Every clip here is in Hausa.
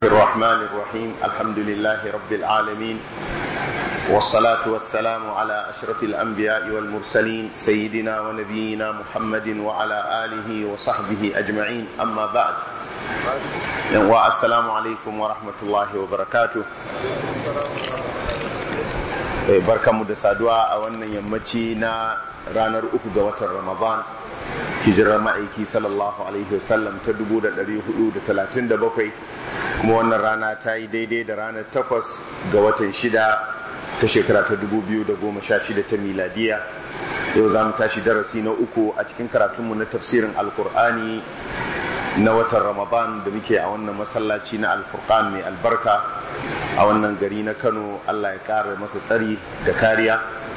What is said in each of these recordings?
الرحمن الرحيم الحمد لله رب العالمين والصلاة والسلام على أشرف الأنبياء والمرسلين سيدنا ونبينا محمد وعلى آله وصحبه أجمعين أما بعد والسلام عليكم ورحمة الله وبركاته. barkanmu da saduwa a wannan yammaci na ranar 3 ga watan Ramadan, hijirar ma'aiki sallallahu alaihi wasallam ta 1437, kuma wannan rana ta yi daidai da ranar 8 ga watan 6 ta shekara ta 2016 ta miladiya. Yau za mu tashi darasi na 3 a cikin karatunmu na tafsirin alkur'ani na watan Ramadan da muke a wannan masallaci na Al-Furqan mai albarka a wannan gari na Kano. Allah ya kare masa tsari da kariya.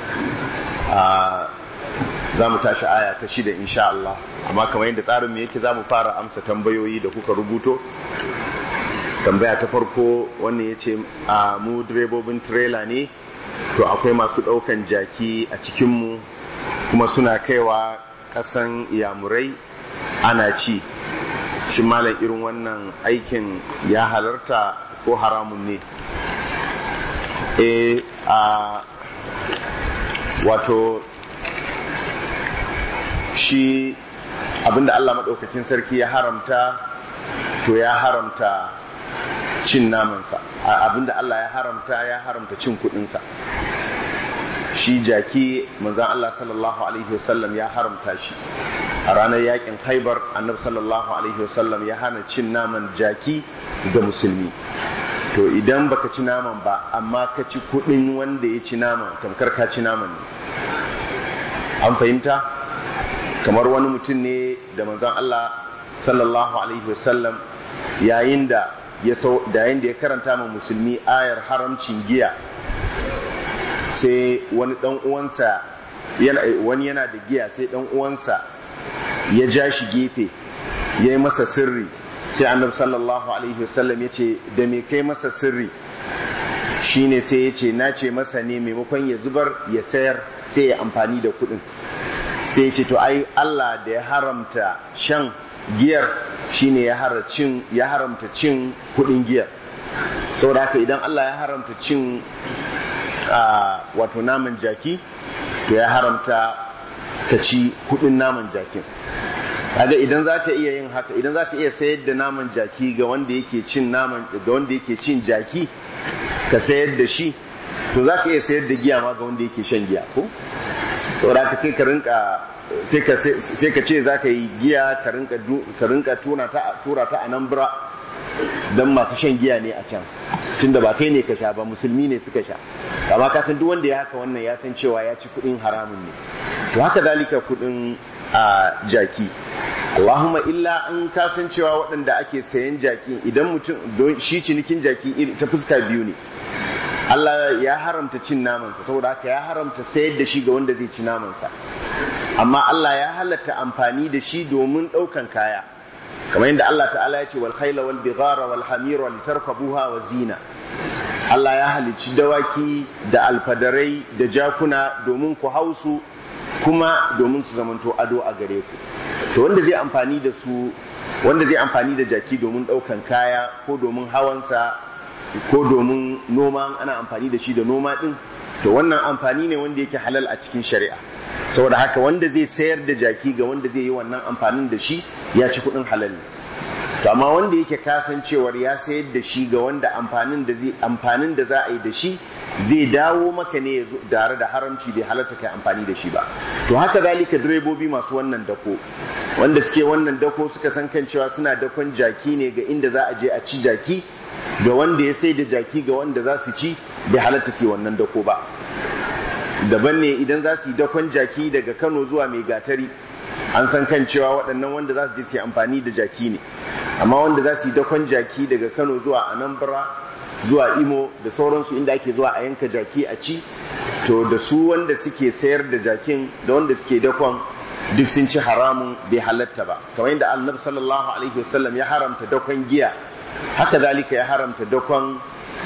Za mu tashi aya ta 6 insha Allah, amma kamar yadda tsarin mu yake za mu fara amsa tambayoyi da kuka rubuto. Tambaya ta farko wannan yace mu direbobin trailer ne, to akwai masu daukan jaki a cikin mu kuma suna kaiwa kasan Iyamurai ana ci. Shi malam irin wannan aikin ya halarta ko haramun ne? Wato shi abinda Allah maɗaukacin sarki ya haramta, to ya haramta cin namansa. Abinda Allah ya haramta cin kuɗinsa. Shi jaki manzon Allah sallallahu alaihi wasallam ya haramta shi a ranar yakin Khaibar. Annabi sallallahu alaihi wasallam ya hana cin naman jaki ga musulmi. To idan baka ci naman ba amma ka ci kudin wanda ya ci naman, tamkar ka ci naman ne. An fahimta? Kamar wani mutum ne da manzon Allah sallallahu alaihi wasallam yayin da ya karanta ma musulmi ayar haramcin giya, sai wani dan uwansa wani yana da giya, sai dan uwansa ya ja shi gefe ya yi masa sirri. Sai annabi sallallahu alaihi wasallam ya ce, da me kai masa sirri? Shine sai ya ce, na ce masa ne maimakon ya zubar ya sayar sai ya amfani da kuɗin. Sai ya ce, to ai Allah da ya haramta shan giyar shine ya haramta cin kuɗin giyar. Saboda haka idan Allah ya haramta cin wato naman jaki, to ya haramta ka ci kudin naman jakin. Kaga idan zaka iya yin haka, idan zaka iya sayar da naman jaki ga wanda yake cin jaki, ka sayar da shi, to zaka iya sayar da giya ma ga wanda yake shan giya, ko? Saboda haka sai ka ce zaka yi giya ka rinka tura ta a nan bura dan masu shan giya ne a can, tunda ba kai ne ka sha ba, musulmi ne suka sha. Amma ka san duk wanda ya haka wannan ya san cewa ya ci kudin haramun ne. To haka dalika kudin jaki. Allahumma illa an kasan cewa waɗanda ake sayan jaki, idan mutum shi cinikin jaki ta fuska biyu ne. Allah ya haramta cin namansa, saboda haka ya haramta sayar da shi ga wanda zai ci namansa. Amma Allah ya halatta amfani da shi domin ɗaukan kaya, kamar yadda Allah ta'ala ya ce wal khayla wal bighara wal hamira litarkabuha wa zina. Allah ya halicci dawaki da alfadarai da jakuna domin ku hausu, kuma domin su zamanto ado a gare ku. To wanda zai amfani da jaki domin ɗaukan kaya ko domin hawansa ko domin noma, ana amfani da shi da noma ɗin, to wannan amfani ne wanda yake halal a cikin shari'a. Saboda haka wanda zai sayar da jaki ga wanda zai yi wannan amfanin da shi ya ci kuɗin halal ne. To amma wanda yake kasancewar ya sayar da shi ga wanda amfanin da za a yi da shi zai dawo maka ne tare da haramci, bai halatta kai amfani da shi ba. To haka zalika direbobi masu wannan dako, wanda suke wannan dako suka san kan cewa suna dakon jaki ne ga inda za a je a ci jaki, ga wanda ya sai da jaki ga wanda za su ci, bai halatta su yi wannan dako ba. Daban ne idan za su yi dakon jaki daga Kano zuwa Mai Gatari, an san kan cewa waɗannan wanda za su je su yi amfani da jaki ne. Amma wanda za su yi dakon jaki daga Kano zuwa Anambra zuwa Imo da sauransu, inda ake zuwa a yanka jaki a ci, to da su wanda suke sayar da jakin da wanda suke dakon duk sun ci haramun, bai halatta ba. Kamar yadda Annabi sallallahu alaihi wasallam ya haramta dakon giya, haka zalika ya haramta dakon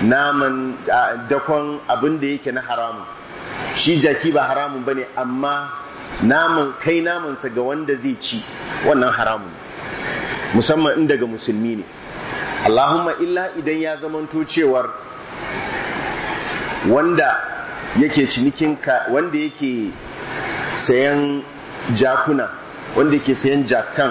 abin da yake na haramun. Shi jaki ba haramun bane, amma namansa ga wanda zai ci wannan haramun, musamman in daga musulmi ne. Allahumma illa idan ya zamanto cewar wanda yake wanda yake sayan jakuna, wanda yake sayan jakan,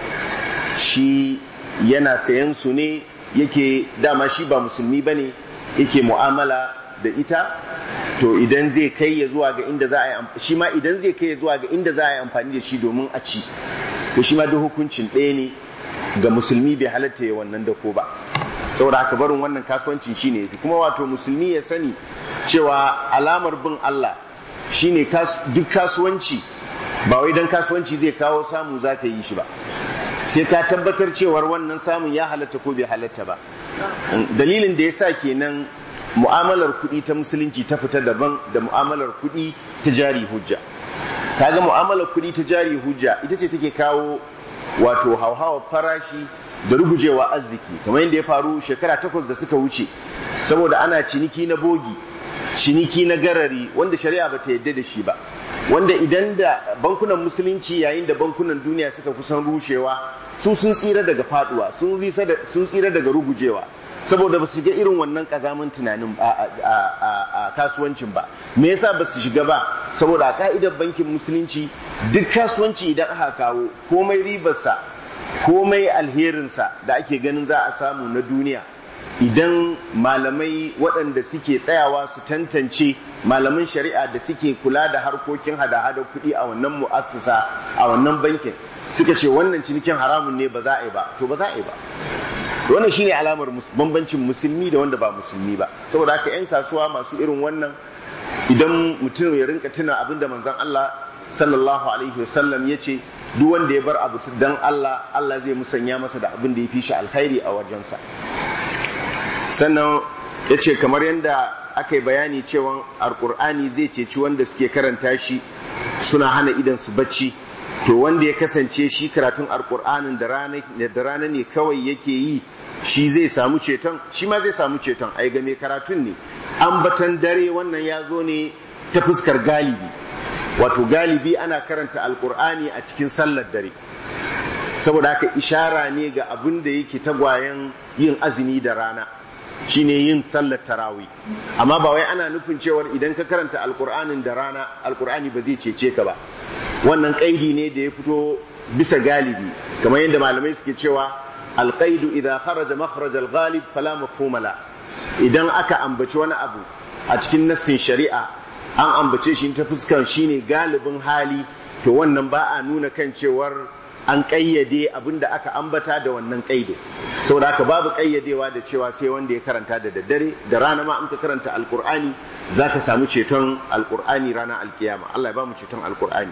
shi yana sayan su ne, yake dama shi ba musulmi bane, yake mu'amala da ita, to idan zai kai ya zuwa ga inda za a yi shi ma idan zai kai ya zuwa ga inda za a yi amfani da shi domin a ci, to shi ma duk hukuncin ɗaya ne ga musulmi, bai halatta ya wannan dako ba. Saboda haka barin wannan kasuwancin shine yafi. Kuma wato musulmi ya sani cewa alamar bin Allah shine duk kasuwanci ba wai dan kasuwanci zai kawo samu za ka yi shi ba, sai ka tabbatar cewar wannan samun ya halatta ko bai halatta ba. Dalilin da yasa kenan mu'amalar kuɗi ta musulunci ta fita daban da mu'amalar kuɗi ta jari hujja. Kaga mu'amalar kuɗi ta jari hujja ita ce take kawo wato hauhawar farashi da rugujewa arziki, kamar yadda ya faru shekara 8 da suka wuce, saboda ana ciniki na bogi, ciniki na garari wanda shari'a bata yadda da shi ba, wanda idan da bankunan musulunci yayin da bankunan duniya suka kusan rushewa, su sun tsira daga faduwa, sun tsira daga rugujewa, saboda ba su shiga irin wannan kazamin tunanin a kasuwancin ba. Me yasa ba su shiga ba? Saboda a ka'idar bankin musulunci duk kasuwanci idan aka kawo komai ribarsa, komai alherinsa da ake ganin za a samu na duniya, idan malamai waɗanda suke tsayawa su tantance, malaman shari'a da suke kula da harkokin hada-hada kuɗi a wannan mu'assasa, a wannan bankin, suka ce wannan cinikin haramun ne ba za a yi ba, to ba za a yi ba. Wannan shine alamar bambancin musulmi da wanda ba musulmi ba. Saboda haka 'yan kasuwa masu irin wannan, idan mutum ya rinka tuna abin da manzon Allah sallallahu alaihi wasallam ya ce, duk wanda ya bar abu dan Allah, Allah zai musanya masa da abin da ya fi shi alkhairi a wajensa. Sannan ya ce kamar yadda aka yi bayani cewa alkur'ani zai ceci wanda suke karanta shi suna hana idan su bacci, to wanda ya kasance shi karatun alkur'anin da rana ne kawai yake yi, shi zai samu ceton, shi ma zai samu ceton. Ai game karatun ne, ambatan dare wannan ya zo ne ta fuskar galibi, wato galibi ana karanta alkur'ani a cikin sallar dare, saboda haka ishara ne ga abin da yake tagwayen yin azumi da rana, shine yin sallar tarawih. Amma ba wai ana nufin cewar idan ka karanta alkur'anin da rana alkur'ani ba zai cece ka ba. Wannan kaidi ne da ya fito bisa galibi, kamar yadda malamai suke cewa alqaidu idza kharaja makhraj alghalib fala mafhuma la. Idan aka ambaci wani abu a cikin nassin shari'a, an ambace shi ta fuskar shine galibin hali, to wannan ba a nuna kan cewar an ƙayyade abin da aka ambata da wannan ƙaido. Saboda haka babu ƙayyadewa da cewa sai wanda ya karanta da daddare, da rana ma in ka karanta alƙur'ani za ka samu ceton alƙur'ani ranar alkiyama. Allah ya ba mu ceton alƙur'ani.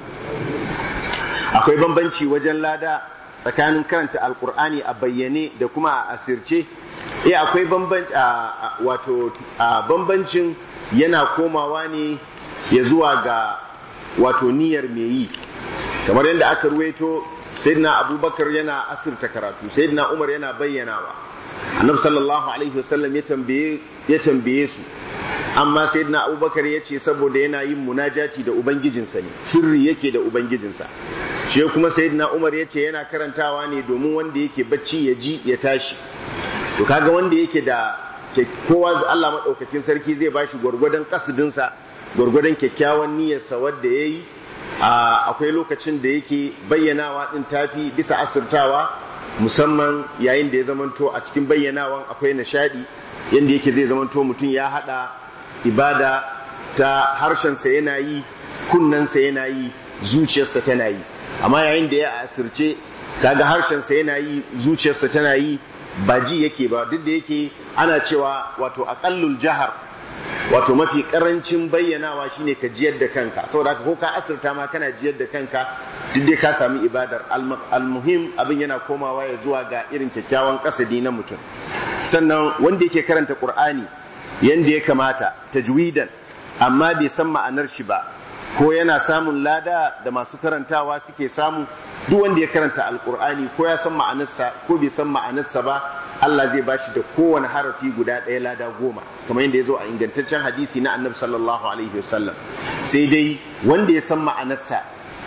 Akwai bambanci wajen lada tsakanin karanta alƙur'ani a bayyane da kuma a asirce. Akwai bambanci, wato bambancin yana komawa ne ya zuwa ga wato niyyar mai yi, kamar yadda aka ruwaito sayyidina abubakar yana asirta karatu, sayyidina umar yana bayyanawa, annabi sallallahu alaihi wasallam ya tambaye su, amma sayyidina abubakar ya ce saboda yana yin munajati da ubangijinsa ne, sirri yake da ubangijinsa. Shi kuma sayyidina umar ya ce yana karantawa ne domin wanda yake bacci ya ji ya tashi. To kaga wanda yake da kowa Allah madaukakin sarki zai bashi gwargwadon kasudinsa, gwargwadon kyakkyawan niyyarsa wanda yayi. Akwai lokacin da yake bayyanawa din tafi bisa asirtawa, musamman yayin da ya zamanto a cikin bayyanawan akwai nishadi, yanda yake zai zamanto mutum ya hada ibada ta harshensa yana yi, kunnensa yana yi, zuciyarsa tana yi. Amma yayin da ya asirce, kaga harshensa yana yi, zuciyarsa tana yi, ba ji yake ba, duk da yake ana cewa wato aqallul jahar, wato mafi karancin bayyanawa shine ka jiyar da kanka, saboda haka ko ka asirta ma kana jiyar da kanka, duk dai ka sami ibadar. Almuhim abin yana komawa ya zuwa ga irin kyakkyawan kasadi na mutum. Sannan wanda yake karanta Qur'ani yanda ya kamata tajwidan, amma bai san ma'anar shi ba, ko yana samun lada da masu karantawa suke samu. Duk wanda ya karanta alkur'ani ko ya san ma'anarsa ko bai san ma'anarsa ba, Allah zai bashi da kowane harafi guda ɗaya lada 10, kamar yadda ya zo a ingantaccen hadisi na annabi sallallahu alaihi wasallam. Sai dai wanda ya san ma'anarsa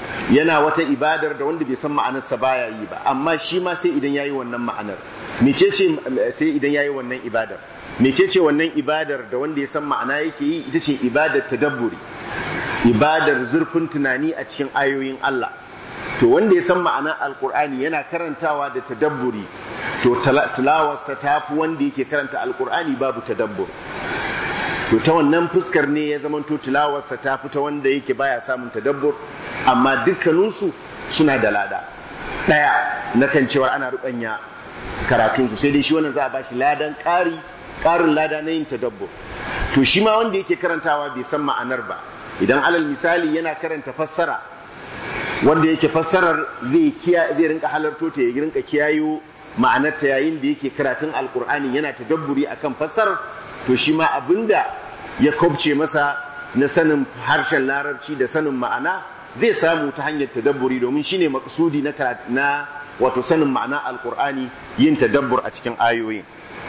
yana wata ibadar da wanda bai san ma'anarsa baya yi ba, amma shi ma sai idan yayi wannan ma'anar. Mecece sai idan yayi wannan ibadar? Mecece wannan ibadar da wanda ya san ma'ana yake yi? Ita ce ibadar tadabburi, ibadar zurfin tunani a cikin ayoyin Allah. To wanda ya san ma'anar alkur'ani yana karantawa da tadabburi, to tilawarsa ta fi wanda yake karanta alkur'ani babu tadabbur. To ta wannan fuskar ne ya zamanto tilawarsa ta fi ta wanda yake baya samun tadabbur, amma dukkaninsu suna da lada ɗaya na kan cewa ana ruɓanya karatunsu, sai dai shi wannan za a bashi ladan ƙarin lada na yin tadabbur. To shi ma wanda yake karantawa bai san ma'anar ba, idan alal misali yana karanta fassara, wanda yake fassarar zai rinka halarto ta, ya rinka kiyayo ma'anarta yayin da yake karatun alkur'ani yana tadabburi akan fassarar, to shi ma abinda ya kobce masa na sanin harshen larabci da sanin ma'ana zai samu ta hanyar tadabburi, domin shine maksudi na wato sanin ma'ana alkur'ani, yin tadabbur a cikin ayoyin.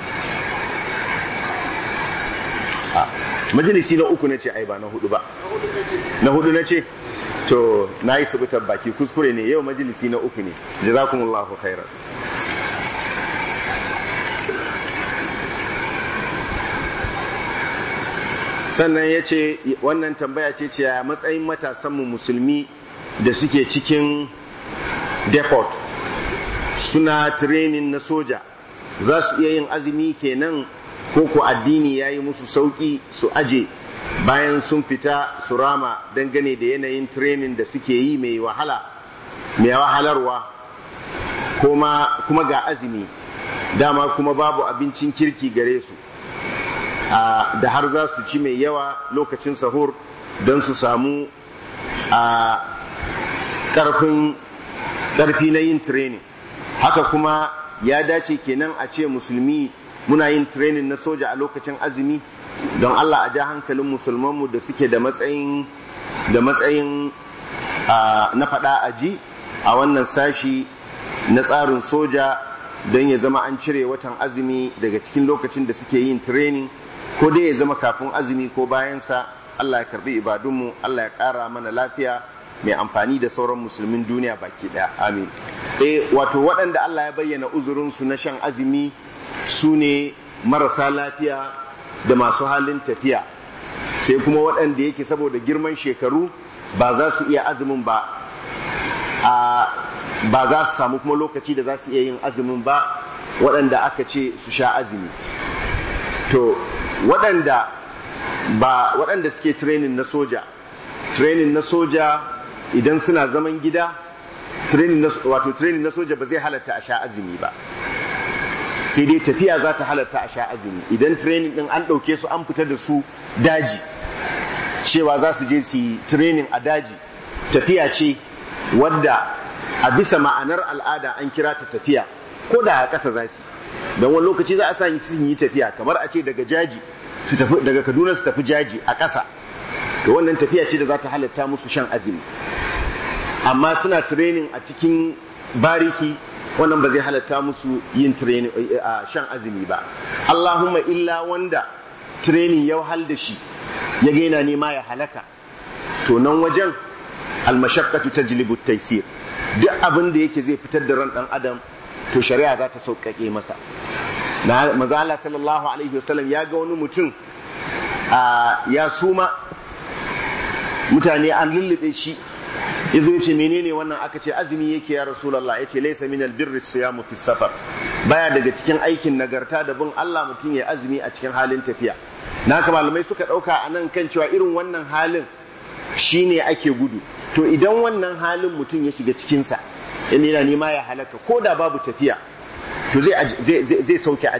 Majalisi na uku nace ai ba na hudu ba, na hudu nace to nayi subutar baki, kuskure ne, yau majalisi na uku ne. Jazakumullahu khairan. Sannan ya ce wannan tambaya ce a matsayin matasanmu musulmi da suke cikin deport suna training na soja, za su iya yin azumi kenan ko ku addini ya yi musu sauƙi su aje bayan sun fita su rama dangane da yanayin training da suke yi mai wahalarwa, kuma ga azumi dama kuma babu abincin kirki gare su, da har za su ci mai yawa lokacin sahur don su samu ƙarfi na yin training. Haka kuma ya dace kenan a ce musulmi muna yin training na soja a lokacin azumi, don Allah a ja hankalin musulmanmu da suke da matsayin na faɗa aji a wannan sashi na tsarin soja, don ya zama an cire watan azumi daga cikin lokacin da suke yin training, ko dai ya zama kafin azumi ko bayansa. Allah ya karbi ibadunmu, Allah ya ƙara mana lafiya mai amfani da sauran musulmin duniya baki ɗaya, amin. Wato waɗanda Allah ya bayyana uzurinsu na shan azumi su ne marasa lafiya da masu halin tafiya, sai kuma waɗanda yake saboda girman shekaru ba za su iya azumin ba, ba za su samu kuma lokaci da za su iya yin azumin ba, waɗanda aka ce su sha azumi. To waɗanda suke training na soja idan suna zaman gida, training na soja ba zai halatta a sha azumi ba, sai dai tafiya za ta halatta a sha azumi. Idan training din an ɗauke su an fita da su daji, cewa za su je su yi training a daji, tafiya ce wadda a bisa ma'anar al'ada an kira ta tafiya, ko da a ƙasa za su, don wani lokaci za a sa sun yi tafiya kamar a ce daga Kaduna su tafi jaji a ƙasa, to wannan tafiya ce da za ta halatta musu shan azumi. Amma suna training a cikin bariki, wannan ba zai halatta musu yin training a shan azumi ba. Allahumma illa wanda training ya wahal da shi ya ga yana nema ya halaka, to nan wajen almashaqqatu tajlibu at-taysir, duk abin da yake zai fitar da ran dan adam to shari'a za ta sauƙaƙe masa. Manzo Allah sallallahu alaihi wasallam ya ga wani mutum ya suma, mutane an lullube shi, yazo yace menene wannan? Aka ce azumi yake ya rasulullah. Yace laysa minal birri siyamu fi safar, baya daga cikin aikin nagarta da bin Allah mutum ya azumi a cikin halin tafiya. Naka malamai suka dauka anan kan cewa irin wannan halin shine ake gudu. To idan wannan halin mutum ya shiga cikin sa, yana nema ya halaka ko da babu tafiya, to zai sauke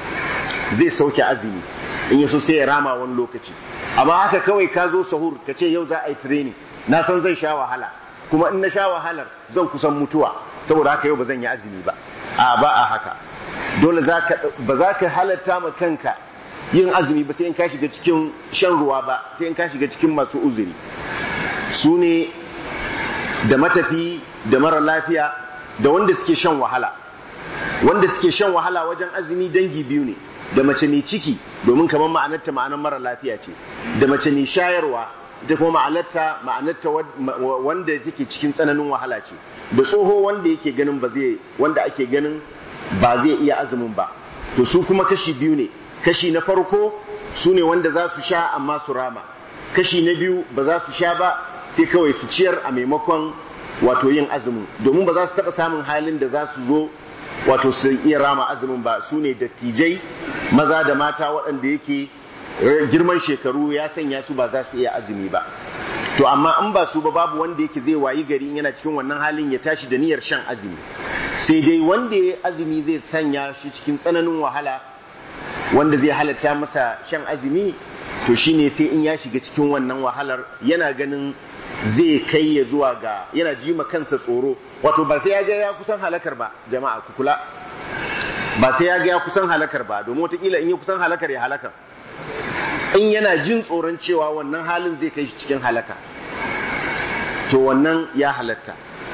azumi in yaso sai ya rama wani lokaci. Amma haka kawai ka zo sahur ka ce yau za a yi training, na san zan sha wahala, kuma in na sha wahalar zan kusan mutuwa, saboda haka yau ba zan yi azumi ba. Ba a haka, dole ba za ka halatta ma kanka yin azumi ba sai in ka shiga cikin shan ruwa ba, sai in ka shiga cikin masu uzuri, su ne da matafi da mara lafiya da wanda suke shan wahala. Wanda suke shan wahala wajen azumi dangi biyu ne, da mace mai ciki, domin kamar ma'anar mara lafiya ce, da mace mai shayarwa ita kuma ma'anarta wanda take cikin tsananin wahala ce, da tsoho wanda yake ganin wanda ake ganin ba zai iya azumin ba. To su kuma kashi biyu ne, kashi na farko su ne wanda za su sha amma su rama, kashi na biyu ba za su sha ba sai kawai su ciyar a maimakon wato yin azumin, domin ba za su taɓa samun halin da za su zo wato su iya rama azumin ba. Su ne dattijai maza da mata waɗanda yake girman shekaru ya sanya su ba za su iya azumi ba. To amma in ba su ba babu wanda yake zai wayi gari yana cikin wannan halin ya tashi da niyyar shan azumi, sai dai wanda ya azumi zai sanya shi cikin tsananin wahala, wanda zai halatta masa shan azumi, to shine sai in ya shiga cikin wannan wahalar yana ganin zai kai ya zuwa ga yana jima kansa tsoro. Wato ba sai ya ga ya kusan halakar ba, jama'a ku kula, ba sai ya ga ya kusan halakar ba, domin wataƙila in ya kusan halakar ya halakar, in yana jin tsoron cewa wannan halin zai kai shi cikin halaka, to wannan ya halatta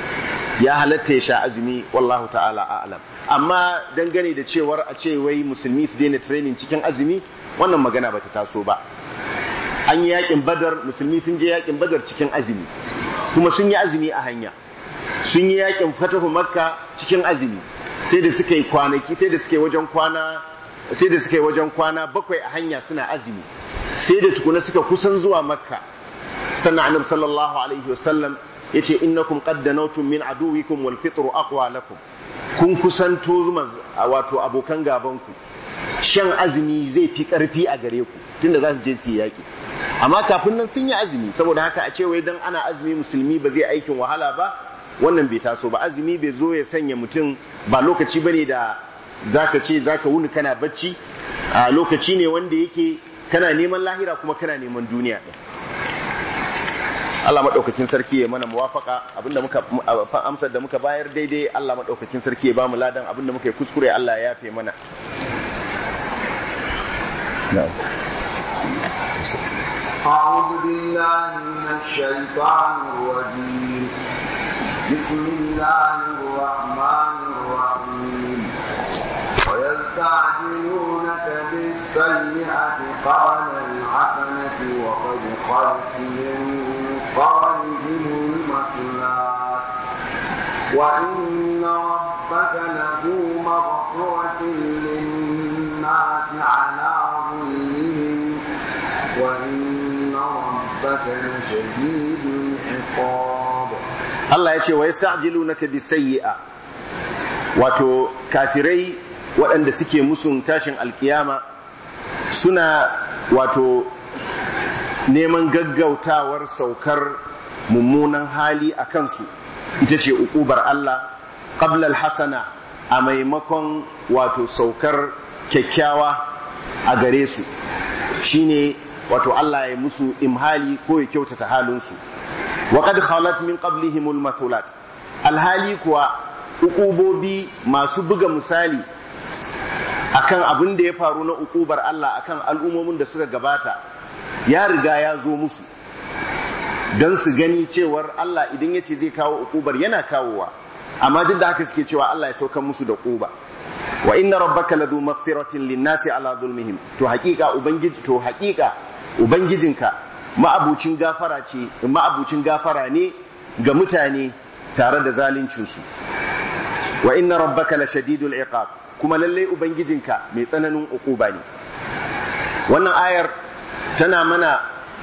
ya sha azumi, wallahu ta'ala a'lam. Amma dangane da cewar a ce wai musulmi su daina training cikin azumi, wannan magana bata taso ba. An yi yakin Badar, musulmi sun je yakin Badar cikin azumi, kuma sun yi azumi a hanya. Sun yi yakin Fatahu Makka cikin azumi, sai da suka yi kwanaki, sai da suka yi wajen kwana 7 a hanya suna azumi, sai da tukuna suka kusan zuwa Makka. Sannan Annabi sallallahu alaihi wasallam yace innakum qad danawtum min aduwikum wal fitru aqwa lakum, kun kusanto wato abokan gabanku, shan azumi zai fi karfi a gare ku tunda za su je su yaki. Amma kafin nan sun yi azumi, saboda haka a ce wai dan ana azumi musulmi ba zai aikin wahala ba, wannan bai taso ba. Azumi bai zo ya sanya mutum, ba lokaci bane da zaka ce zaka wuni kana bacci, a lokaci ne wanda yake kana neman lahira kuma kana neman duniya din. Allah madaukakin sarki ya mana muwafaka, abinda muka amsar da muka bayar daidai Allah madaukakin sarki ya bamu ladan, abinda muka yi kuskure Allah ya yafe mana. أعوذ بالله من الشيطان الرجيم. بسم الله الرحمن الرحيم. ويستعجلونك بالسيئة قبل الحسنة وقد خلت من قبلهم المثلات وإن ربك لذو مغفرة للناس على ظلمهم وإن ربك لشديد العقاب. الله يقول ويستعجلونك بالسيئة، wato kafirai waɗanda suke musun tashin alkiyama suna wato neman gaggautawar saukar mummunan hali a kansu, ita ce uqubar Allah qabla alhasana, a maimakon wato saukar kyakkyawa a gare su, shine wato Allah ya musu imhali ko ya kyautata halinsu. wa qad khalat min qablihimul mathulat, alhali kuwa uqubobi masu buga misali akan abin da ya faru na uqubar Allah akan al'ummomin da suka gabata ya riga ya zo musu, don su gani cewar Allah idan ya ce zai kawo uqubar yana kawowa, amma duk da haka suke cewa Allah ya saukar musu da uquba. wa inna rabbaka ladhu maghfiratin lin-nasi ala dhulmihim, to haƙiƙa ubangijinka ma'abucin gafara ne ga mutane tare da zaluncinsu. wa inna rabbaka lashadidul iqab, kuma lalle ubangijinka mai tsananin uquba ne. Wannan ayar tana mana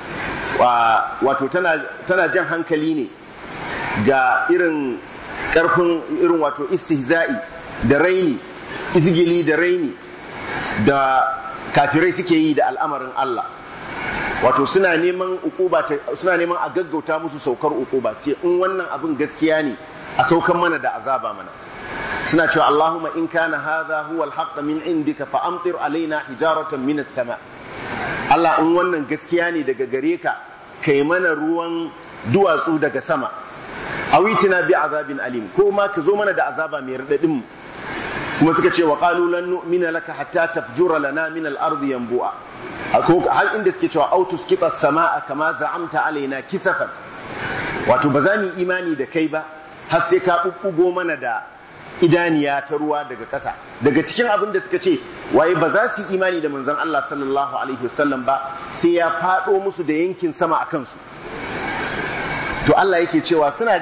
wato tana jan hankali ne ga irin karfin irin wato istihza'i da raini, izgili da raini da kafirai suke yi da al'amarin Allah. Wato suna neman a gaggauta musu saukar uquba, sai in wannan abin gaskiya ne a saukan mana da azaba mana. Suna cewa Allahumma in kana hadha huwa al-haqq min indika fa amtir alaina hijaratan min as-sama. Allah, in wannan gaskiya ne daga gare ka, kai mana ruwan duwatsu daga sama. Awitina bi azabin alim, ko ma ka zo mana da azaba mai radadin. Kuma suka ce wa qalu lan nu'mina laka hatta tafjura lana min al-ardi yanbu'a. Har inda suke cewa autus kita as-samaa kama za'amta alaina kisafan. Wato ba za mu imani da kai ba har sai ka bubbugo mana da idaniya ta ruwa daga ƙasa. Daga cikin abin da suka ce waye ba za su imani da manzon Allah sallallahu alaihi wasallam ba sai ya faɗo musu da yankin sama a kansu. To Allah yake cewa suna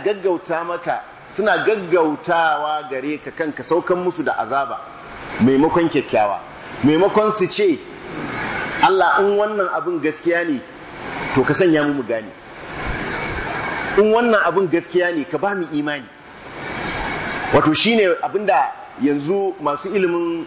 gaggautawa gare ka kanka saukan musu da azaba maimakon kyakkyawa, maimakon su ce Allah in wannan abin gaskiya ne to ka sanya mu gane, in wannan abin gaskiya ne ka ba mu imani. Wato shine abinda yanzu masu ilimin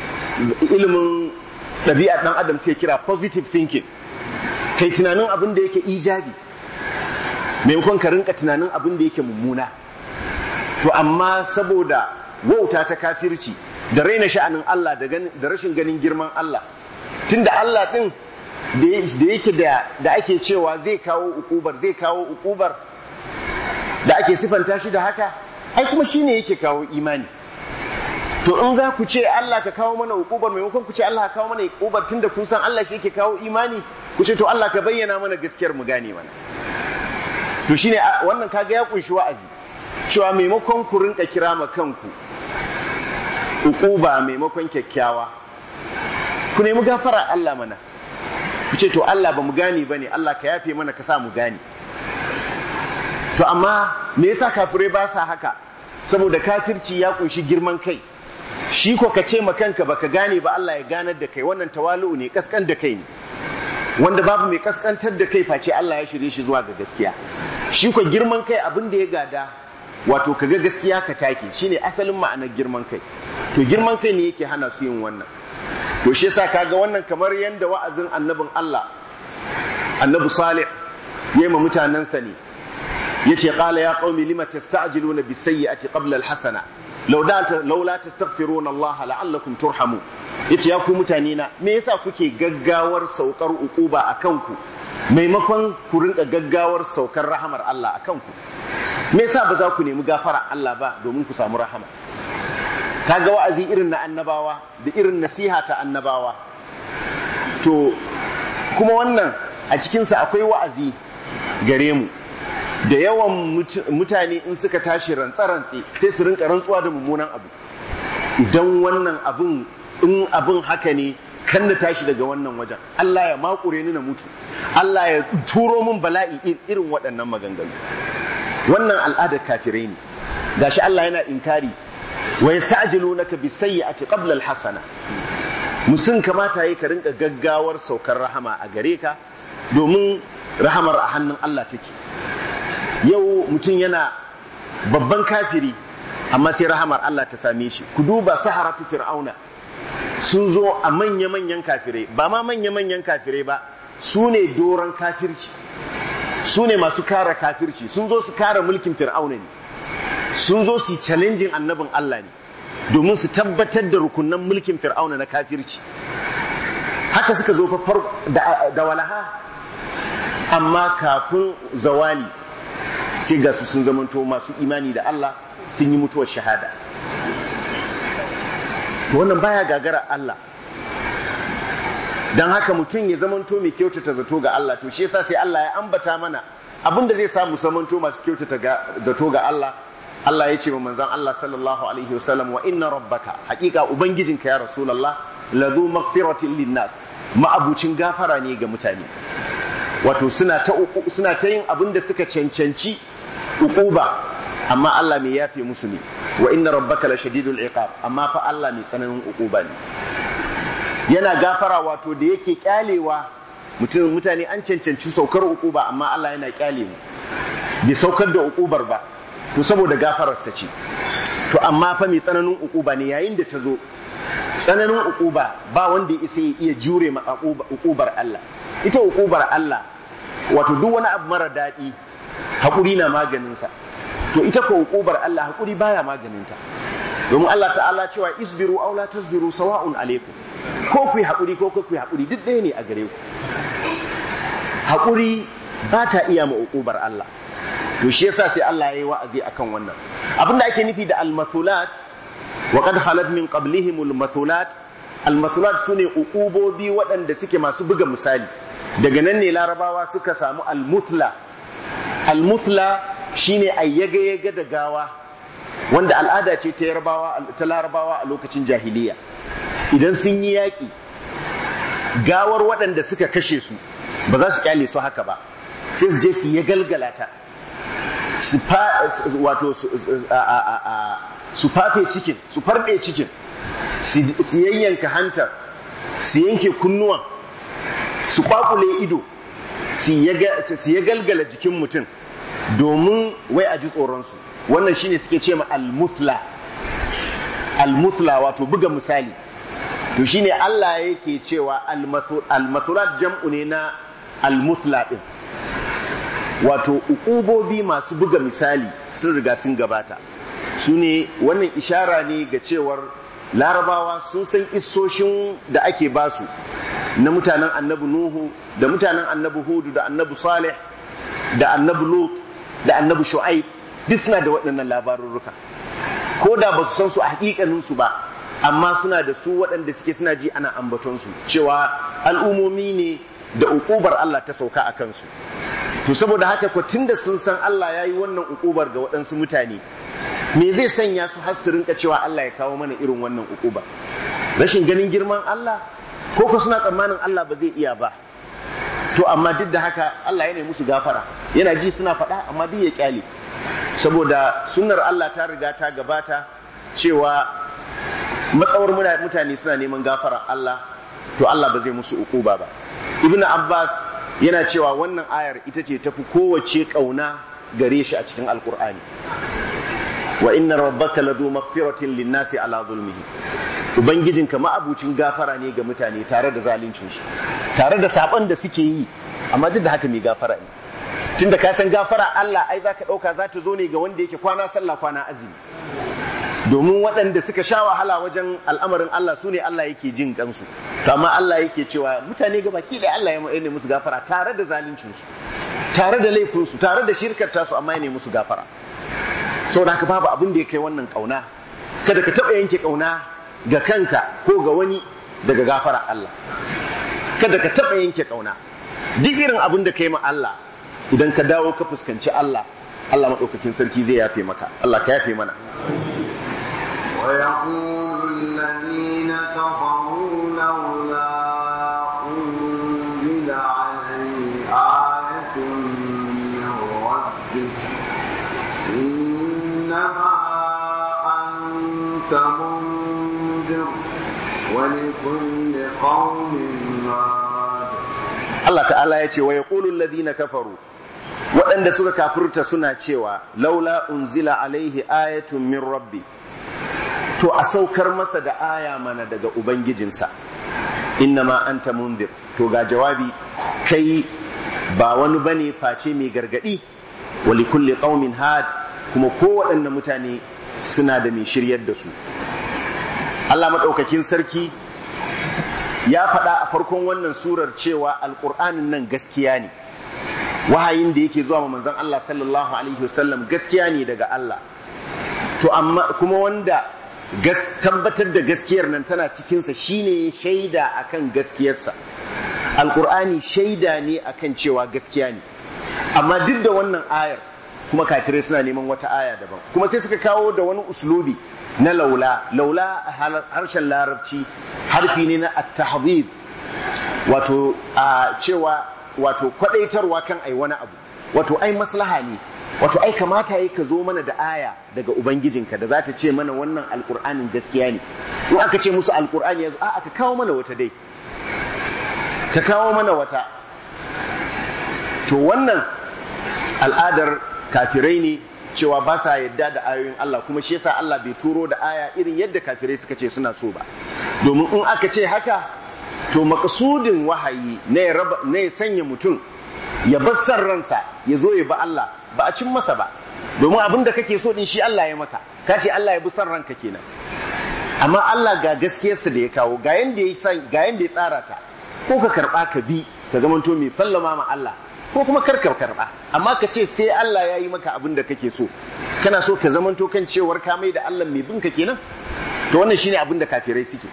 ɗabi'a ɗan adam sai kira positive thinking, kai tunanin abin da yake ijabi maimakon ka rinka tunanin abin da yake mummuna. To amma saboda wauta ta kafirci da raina sha'anin Allah da rashin ganin girman Allah, tunda Allah din da yake da ake cewa zai kawo ukubar da ake sifanta shi da haka, ai kuma shine yake kawo imani. To in za ku ce Allah ka kawo mana ukubar maimakon ku ce Allah ka kawo mana ukubar, tunda kun san Allah shi yake kawo imani, ku ce to Allah ka bayyana mana gaskiyar mu gane mana. To shine wannan kaga ya kunshi wa'azi cewa maimakon ku rinka kira ma kanku ukuba maimakon kyakkyawa, ku nemi gafara Allah mana, ku ce to Allah ba mu gane bane, Allah ka yafe mana ka sa mu gane. To amma me yasa kafirai ba sa haka? Saboda kafirci ya kunshi girman kai. Shi ko ka ce ma kanka baka gane ba Allah ya ganar da kai, wannan tawalu ne, kaskan da kai ne, wanda babu mai kaskantar da kai face Allah ya shirye shi zuwa ga gaskiya. Shi ko girman kai abin da ya gada, wato kaga gaskiya ka take, shine asalin ma'anar girman kai. To girman kai ne yake hana su yin wannan. To shi yasa kaga wannan kamar yanda wa'azin annabin Allah annabi Salih yayi ma mutanansa ne, yace qala ya qaumi lima tasta'jiluna bis-sayyi'ati qabla al-hasana laula tastaghfiruna Allah la'allakum turhamu. Yace ya ku mutane na, me yasa kuke gaggawar saukar ukuba akan ku maimakon ku rinka gaggawar saukar rahamar Allah akan ku? Me yasa ba za ku nemi gafara Allah ba domin ku samu rahama? Kaga wa'azi irin na annabawa da irin nasiha ta annabawa. To kuma wannan a cikin sa akwai wa'azi gare mu. Da yawan mutane in suka tashi rantsarantsi sai su rinka rantsuwa da mummunan abu. Idan wannan abun, in abun haka ne, kan na tashi daga wannan wajen, Allah ya makure ni na mutu, Allah ya turo min bala'i irin waɗannan maganganu. Wannan al'adar kafirai ne. Gashi Allah yana inkari, wa yasta'jilunaka bis-sayyi'ati qabla al-hasana. Musun kamata yayi ka rinka gaggawar saukar rahama a gare ka, domin rahamar a hannun Allah take. Yau mutum yana babban kafiri amma sai rahamar Allah ta same shi. Ku duba saharatu fir'auna, sun zo a manya-manyan kafirai, ba ma manya-manyan kafirai ba, su ne doron kafirci, su ne masu kare kafirci, sun zo su kare mulkin fir'auna ne, sun zo su challenging annabin Allah ne domin su tabbatar da rukunan mulkin fir'auna na kafirci. Haka suka zo da walaha, amma kafin zawali sai ga su sun zamanto masu imani da Allah, sun yi mutuwar shahada. Wannan baya gagara Allah. Dan haka mutum ya zamanto mai kyautata zato ga Allah. To shi yasa sai Allah ya ambata mana abinda zai samu zamanto masu kyautata zato ga Allah. Allah ya ce wa manzon Allah sallallahu alaihi wasallam, wa inna rabbaka, haqiqa ubangijinka ya rasulullah, ladhu maghfiratin linnas, ma'abucin gafara ne ga mutane. Wato suna ta yin abin da suka cancanci uquba, amma Allah mai yafe musu ne. Wa inna rabbaka la shadidul iqab, amma fa Allah mai tsananin uquba ne. Yana gafara, wato da yake kyalewa mutane an cancanci saukar uquba, amma Allah yana kyale mu bai saukar da uqubar ba, to saboda gafararsa ce. To amma fa mai tsananin uquba ne, yayin da ta zo tsananin uquba ba wanda ya iya jure ma uqubar Allah. Ita uqubar Allah, wato duk wani abu mara daɗi haƙuri na maganinsa, to ita ko uqubar Allah haƙuri baya maganinta. Domin Allah ta'ala cewa isbiru aw la tasbiru sawa'un alaikum, ko ku yi haƙuri ko ku yi haƙuri duk ɗaya ne a gare ku. Haƙuri ba ta iya ma uqubar Allah. To shi yasa sai Allah ya yi wa'azi akan wannan. Abinda ake nufi da al-mathulat, wa qad khalat min qablihim al-mathulat. Al-mathulat sune uqubobi waɗanda suke masu buga misali. Daga nan ne Larabawa suka samu al-muthla. Al-muthla shine ayyaga da gawa wanda al'ada ce ta larabawa a lokacin jahiliya. Idan sun yi yaƙi, gawar waɗanda suka kashe su ba za su kyale su haka ba, sai su je su yi galgala ta, su fafe cikin, su farɗe cikin, su yayyanka hantar, su yanke kunnuwan, su kwakule ido, su ya galgala jikin mutum domin wai a ji tsoronsu. Wannan shine suke ce ma al-muthla, wato buga misali. To shine Allah yake cewa al-mathulat jam'u ne na al-muthla din, wato uqubobi masu buga misali sun riga sun gabata. Su ne wannan ishara ne ga cewar larabawa sun san isoshin da ake basu na mutanen annabi Nuhu da mutanen annabi Hudu da annabi Salih da annabi Lut da annabi Shu'aib, duk suna da waɗannan labarurruka, ko da ba su san su a hakikaninsu ba, amma suna da su waɗanda suke suna ji ana ambatonsu cewa al'umomi ne da uƙubar Allah ta sauka a kansu. To saboda haka ko tunda sun san Allah ya yi wannan uƙubar ga waɗansu mutane, me zai sanya su har su rinka cewa Allah ya kawo mana irin wannan uƙuba? Rashin ganin girman Allah, ko ko suna tsammanin Allah ba zai iya ba? To amma duk da haka Allah yana musu gafara, yana ji suna faɗa amma duk ya kyale, saboda sunnar Allah ta riga ta gabata cewa matsawar mutane suna neman gafara Allah, to Allah ba zai musu uquba ba. Ibn Abbas yana cewa wannan ayar ita ce tafi kowace kauna gare shi a cikin Alkur'ani. Wa inna rabbaka ladu maghfiratin lin-nasi ala zulmihi. Ubangijinka ma'abucin gafara ne ga mutane tare da zaluncin su, tare da saban da suke yi, amma duk da haka mai gafara ne. Tunda ka san gafara Allah ai zaka dauka za ta zo ne ga wanda yake kwana sallah kwana azumi. Domin waɗanda suka sha wahala wajen al'amarin Allah su ne Allah yake jin kansu. To amma Allah yake cewa mutane ga baki da Allah ya ne musu gafara tare da zaluncin su, tare da laifin su, tare da shirkar ta su, amma ya ne musu gafara. Saboda haka babu abin da ya kai wannan kauna. Kada ka taɓa yanke kauna ga kanka ko ga wani daga gafara Allah. Kada ka taɓa yanke kauna. Duk irin abin da kai ma Allah, idan ka dawo ka fuskanci Allah, Allah maɗaukakin sarki zai yafe maka. Allah ka yafe mana. ويقول الذين كفروا لولا أنزل عليه آية من ربه إنما أنت منذر ولكل قوم هاد. Allah ta'ala ya ce wa yaqulu alladhina kafaru, waɗanda suka kafirta suna cewa laula unzila alaihi ayatun min rabbi, to a saukar masa da aya mana daga ubangijinsa. Innama anta munzir, to ga jawabi, kai ba wani bane face mai gargadi. Wa likulli qaumin had, kuma kowaɗanne mutane suna da mai shiryar da su. Allah madaukakin sarki ya faɗa a farkon wannan surar cewa alqur'anin nan gaskiya ne, wahayin da yake zuwa manzon Allah sallallahu alaihi wasallam gaskiya ne daga Allah. To amma kuma wanda tabbatar da gaskiyar nan tana cikinsa shine shaida akan gaskiyarsa. Alƙur'ani shaida ne akan cewa gaskiya ne, amma duk da wannan ayar kuma kafirai suna neman wata aya daban, kuma sai suka kawo da wani uslubi na laula a harshen larabci harfi ne na at-tahdhib, wato a cewa wato kwadaitarwa kan ai wani abu, wato ai maslaha ne, wato ai kamata yi ka zo mana da aya daga ubangijinka da za ta ce mana wannan alkur'anin gaskiya ne. In aka ce musu alkur'ani yanzu a ka kawo mana wata dai, ka kawo mana wata. To wannan al'adar kafirai ne cewa ba sa yadda da ayoyin Allah, kuma shi yasa Allah bai turo da aya irin yadda kafirai suka ce suna so ba. Domin in aka ce haka, to maqsudin wahayi ne ya sanya mutum ya bar san ransa ya zo ya ba Allah, ba a cin masa ba. Domin abin da kake so din shi Allah ya maka, ka ce Allah ya bi san ranka kenan. Amma Allah ga gaskiyarsa da ya kawo, ga yanda ya tsara ta, ko ka karba ka bi ka zamanto mai sallama ma Allah, ko kuma karka karba. Amma ka ce sai Allah ya yi maka abin da kake so, kana so ka zamanto kan cewar ka mai da Allah mai binka kenan. To wannan shine abin da kafirai suke.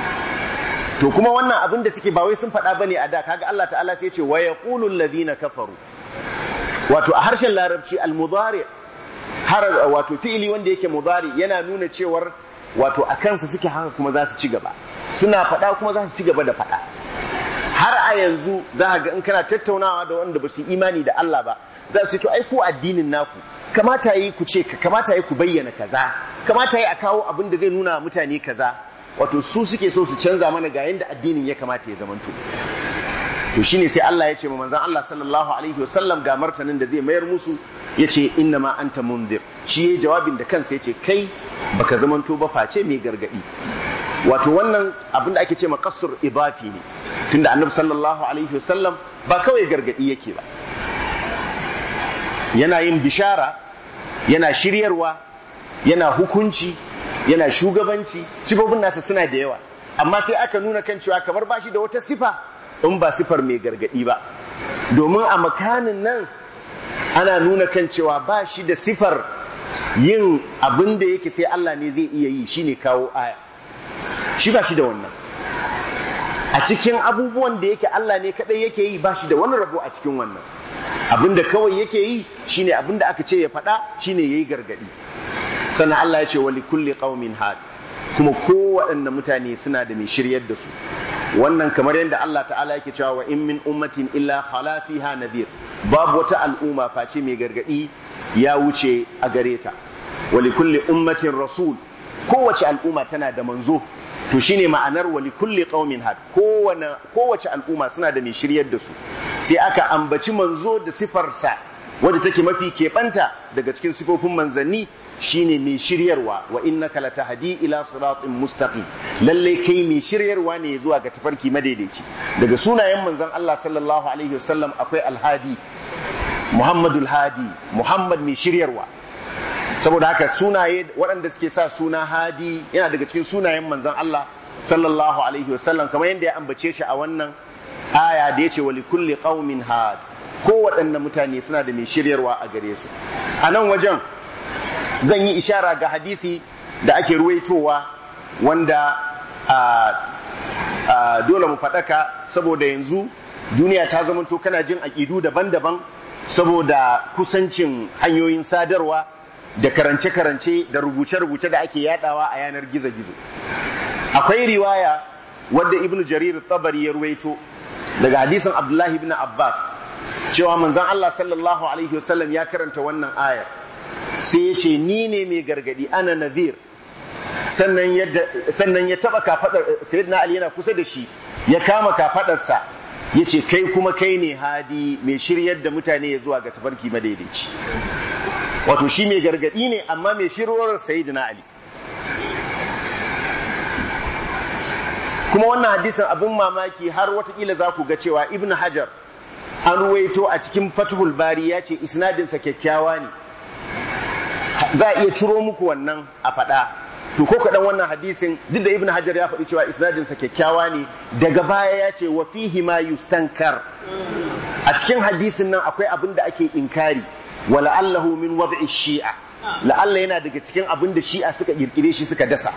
To kuma wannan abin da suke ba wai sun faɗa bane a da, kaga Allah ta'ala sai ya ce wa yaqulu alladhina kafaru, wato a harshen larabci al-mudari har wato fi'ili wanda yake mudari yana nuna cewar wato a kansa suke haka kuma za su ci gaba, suna faɗa kuma za su ci gaba da faɗa. Har a yanzu za ka ga in kana tattaunawa da wanda ba su imani da Allah ba, za su ce to ai ku addinin naku kamata yi ku ce kamata yi ku bayyana kaza, kamata yi a kawo abin da zai nuna mutane kaza. Wato su suke so su canza mana ga yanda addinin ya kamata ya zamanto. To shine sai Allah ya ce ma manzon Allah sallallahu alaihi wasallam ga martanin da zai mayar musu, yace inna ma anta munzir. Shi yayi jawabin da kansa yace kai baka zamanto ba face mai gargadi. Wato wannan abin da ake ce ma qasr idafi ne, tunda annabi sallallahu alaihi wasallam ba kawai gargadi yake ba, yana yin bishara, yana shiryarwa, yana hukunci, yana shugabanci. Sifofin nasa suna da yawa, amma sai aka nuna kan cewa kamar bashi da wata sifa in ba sifar mai gargadi ba, domin a makanin nan ana nuna kan cewa ba shi da sifar yin abin da yake sai Allah ne zai iya yi, shine kawo aya. Shi ba shi da wannan a cikin abubuwan da yake Allah ne kadai yake yi, ba shi da wani rabo a cikin wannan. Abin da kawai yake yi shine abin da aka ce ya faɗa, shine yayi gargadi. Sannan Allah ya ce wa likulli qaumin had, kuma kowaɗanne mutane suna da mai shiryar da su. Wannan kamar yadda Allah ta'ala yake cewa wa in min ummatin illa khala fiha nadir, babu wata al'umma face mai gargadi ya wuce a gare ta. Wa likulli ummatin rasul, kowace al'umma tana da manzo. To shine ma'anar wa likulli qaumin had, kowace al'umma suna da mai shiryar da su. Sai aka ambaci manzo da sifarsa wadda take mafi keɓanta daga cikin sifofin manzanni, shine mai shiryarwa. Wa innaka latahdi ila siratin mustaqim, lalle kai mai shiryarwa ne zuwa ga tafarki madaidaici. Daga sunayen manzon Allah sallallahu alaihi wasallam akwai alhadi, Muhammadul hadi, Muhammad mai shiryarwa. Saboda haka sunaye waɗanda suke sa suna hadi yana daga cikin sunayen manzon Allah sallallahu alaihi wasallam, kamar yadda ya ambace shi a wannan aya da yace wa likulli qaumin had, ko waɗanne mutane suna da mai shiryarwa a gare su. A nan wajen zan yi ishara ga hadisi da ake ruwaitowa wanda dole mu faɗaka, saboda yanzu duniya ta zamanto kana jin aƙidu daban-daban saboda kusancin hanyoyin sadarwa da karance-karance da rubuce-rubuce da ake yadawa a yanar gizo-gizo. Akwai riwaya wadda Ibn Jarir Tabari ya ruwaito daga hadisin Abdullahi ibn Abbas cewa manzon Allah sallallahu alaihi wasallam ya karanta wannan ayar, sai ya ce ni ne mai gargadi, ana nadhir. Sannan ya taba kafadar Sayyidina Ali, yana kusa da shi, ya kama kafadarsa ya ce kai kuma kai ne hadi, mai shiryar da mutane ya zuwa ga tafarki madaidaici. Wato shi mai gargadi ne amma mai shirwar Sayyidina Ali. Kuma wannan hadisin abin mamaki, har watakila za ku ga cewa Ibn Hajar an ruwaito a cikin Fathul Bari ya ce isnadinsa kyakkyawa ne. Za a iya ciro muku wannan a faɗa. To ko kaɗan wannan hadisin, duk da Ibn Hajar ya faɗi cewa isnadinsa kyakkyawa ne, daga baya ya ce wa fihi ma yustankar. A cikin hadisin nan akwai abin da ake inkari, wa la'allahu min wad'i shi'a, la'alla yana daga cikin abin da shi'a suka kirkire shi suka dasa.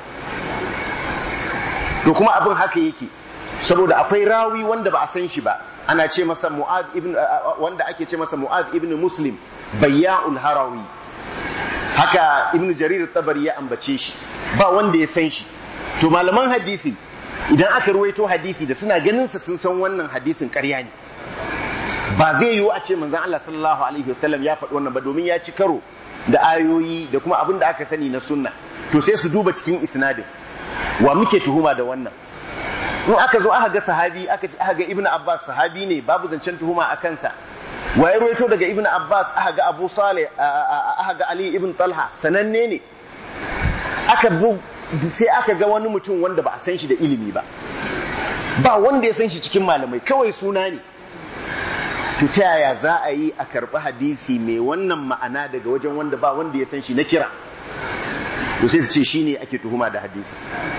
To kuma abin haka yake, saboda akwai rawi wanda ba a san shi ba, ana ce masa wanda ake ce masa Mu'adh ibn Muslim Bayya'ul Harawi. Haka Ibn Jarir Tabari ya ambace shi, ba wanda ya san shi. To malaman hadisi idan aka ruwaito hadisi da suna ganin sa sun san wannan hadisin ƙarya ne, ba zai yiwu a ce manzon Allah sallallahu alaihi wasallam ya faɗi wannan ba, domin ya ci karo da ayoyi da kuma abin da aka sani na sunna. To sai su duba cikin isnadin, wa muke tuhuma da wannan? In aka zo aka ga sahabi, aka ga Ibn Abbas sahabi ne, babu zancen tuhuma a kansa. Wa ya ruwaito daga Ibn Abbas, aka ga Abu Saleh, aka ga Ali ibn Talha, sananne ne. Sai aka ga wani mutum wanda ba a san shi da ilimi ba, ba wanda ya san shi cikin malamai, kawai suna ne. To ta yaya za a yi a karɓi hadisi mai wannan ma'ana daga wajen wanda ba wanda ya san shi na kira? To sai su ce shi ne ake tuhuma da hadisi.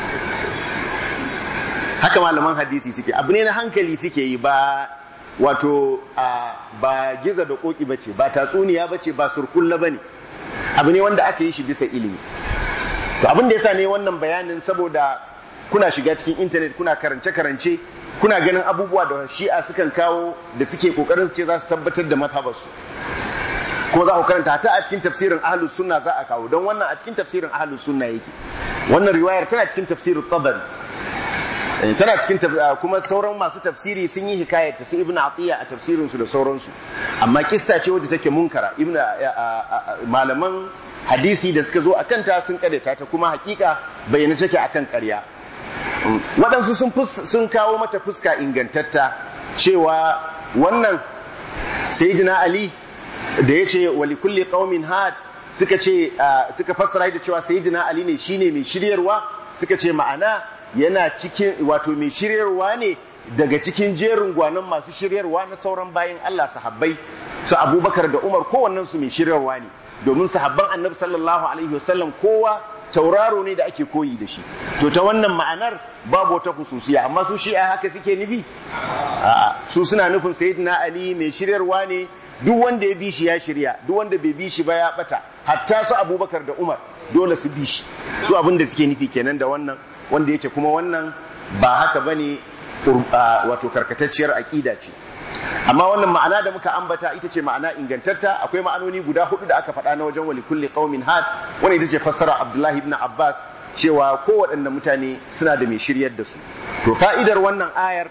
Haka malaman hadisi suke, abu ne na hankali suke yi, ba wato ba giza da koki bace, ba tatsuniya bace, ba surkulla bane, abu ne wanda aka yi shi bisa ilimi. To abin da yasa ne wannan bayanin, saboda kuna shiga cikin internet, kuna karance-karance, kuna ganin abubuwa da shi'a sukan kawo da suke kokarin su ce za su tabbatar da mazhabarsu. ko za ku karanta ta a cikin tafsirin ahlus sunna za a kawo, don wannan a cikin tafsirin ahlus sunna yake. Wannan riwayar tana cikin tafsirin Tabari, tana cikin kuma sauran masu tafsiri sun yi hikayar ta su Ibn Atiyya a tafsirin su da sauransu, amma kissa ce wadda take munkara. Malaman hadisi da suka zo akan ta sun kadeta ta, kuma hakika bayyana take akan ƙarya. Waɗansu sun kawo mata fuska ingantatta cewa wannan Sayyidina Ali da ya ce wa likulli qaumin had, suka fassara da cewa Sayyidina Ali ne shine mai shiryarwa, suka ce ma'ana yana cikin wato mai shiryarwa ne daga cikin jerin gwanon masu shiryarwa na sauran bayin Allah sahabbai su Abubakar da Umar, kowannen su mai shiryarwa ne, domin sahabban Annabi sallallahu alaihi wasallam kowa tauraro ne da ake koyi da shi. To ta wannan ma'anar babu wata khususiya, amma su shi'a haka suke nufi? Su suna nufin Sayyidina Ali mai shiryarwa ne, duk wanda ya bi shi ya shirya, duk wanda bai bi shi ba ya bata, hatta su Abubakar da Umar dole su bi shi. Su abin da suke nufi kenan da wannan, wanda yake kuma wannan ba haka bane, wato karkatacciyar aqida ce. Amma wannan ma'ana da muka ambata ita ce ma'ana ingantatta. Akwai ma'anoni guda 4 da aka faɗa na wajen wali kulli qaumin had, wannan ita ce fassara Abdullahi ibn Abbas cewa kowaɗanne mutane suna da mai shiryar da su. To fa'idar wannan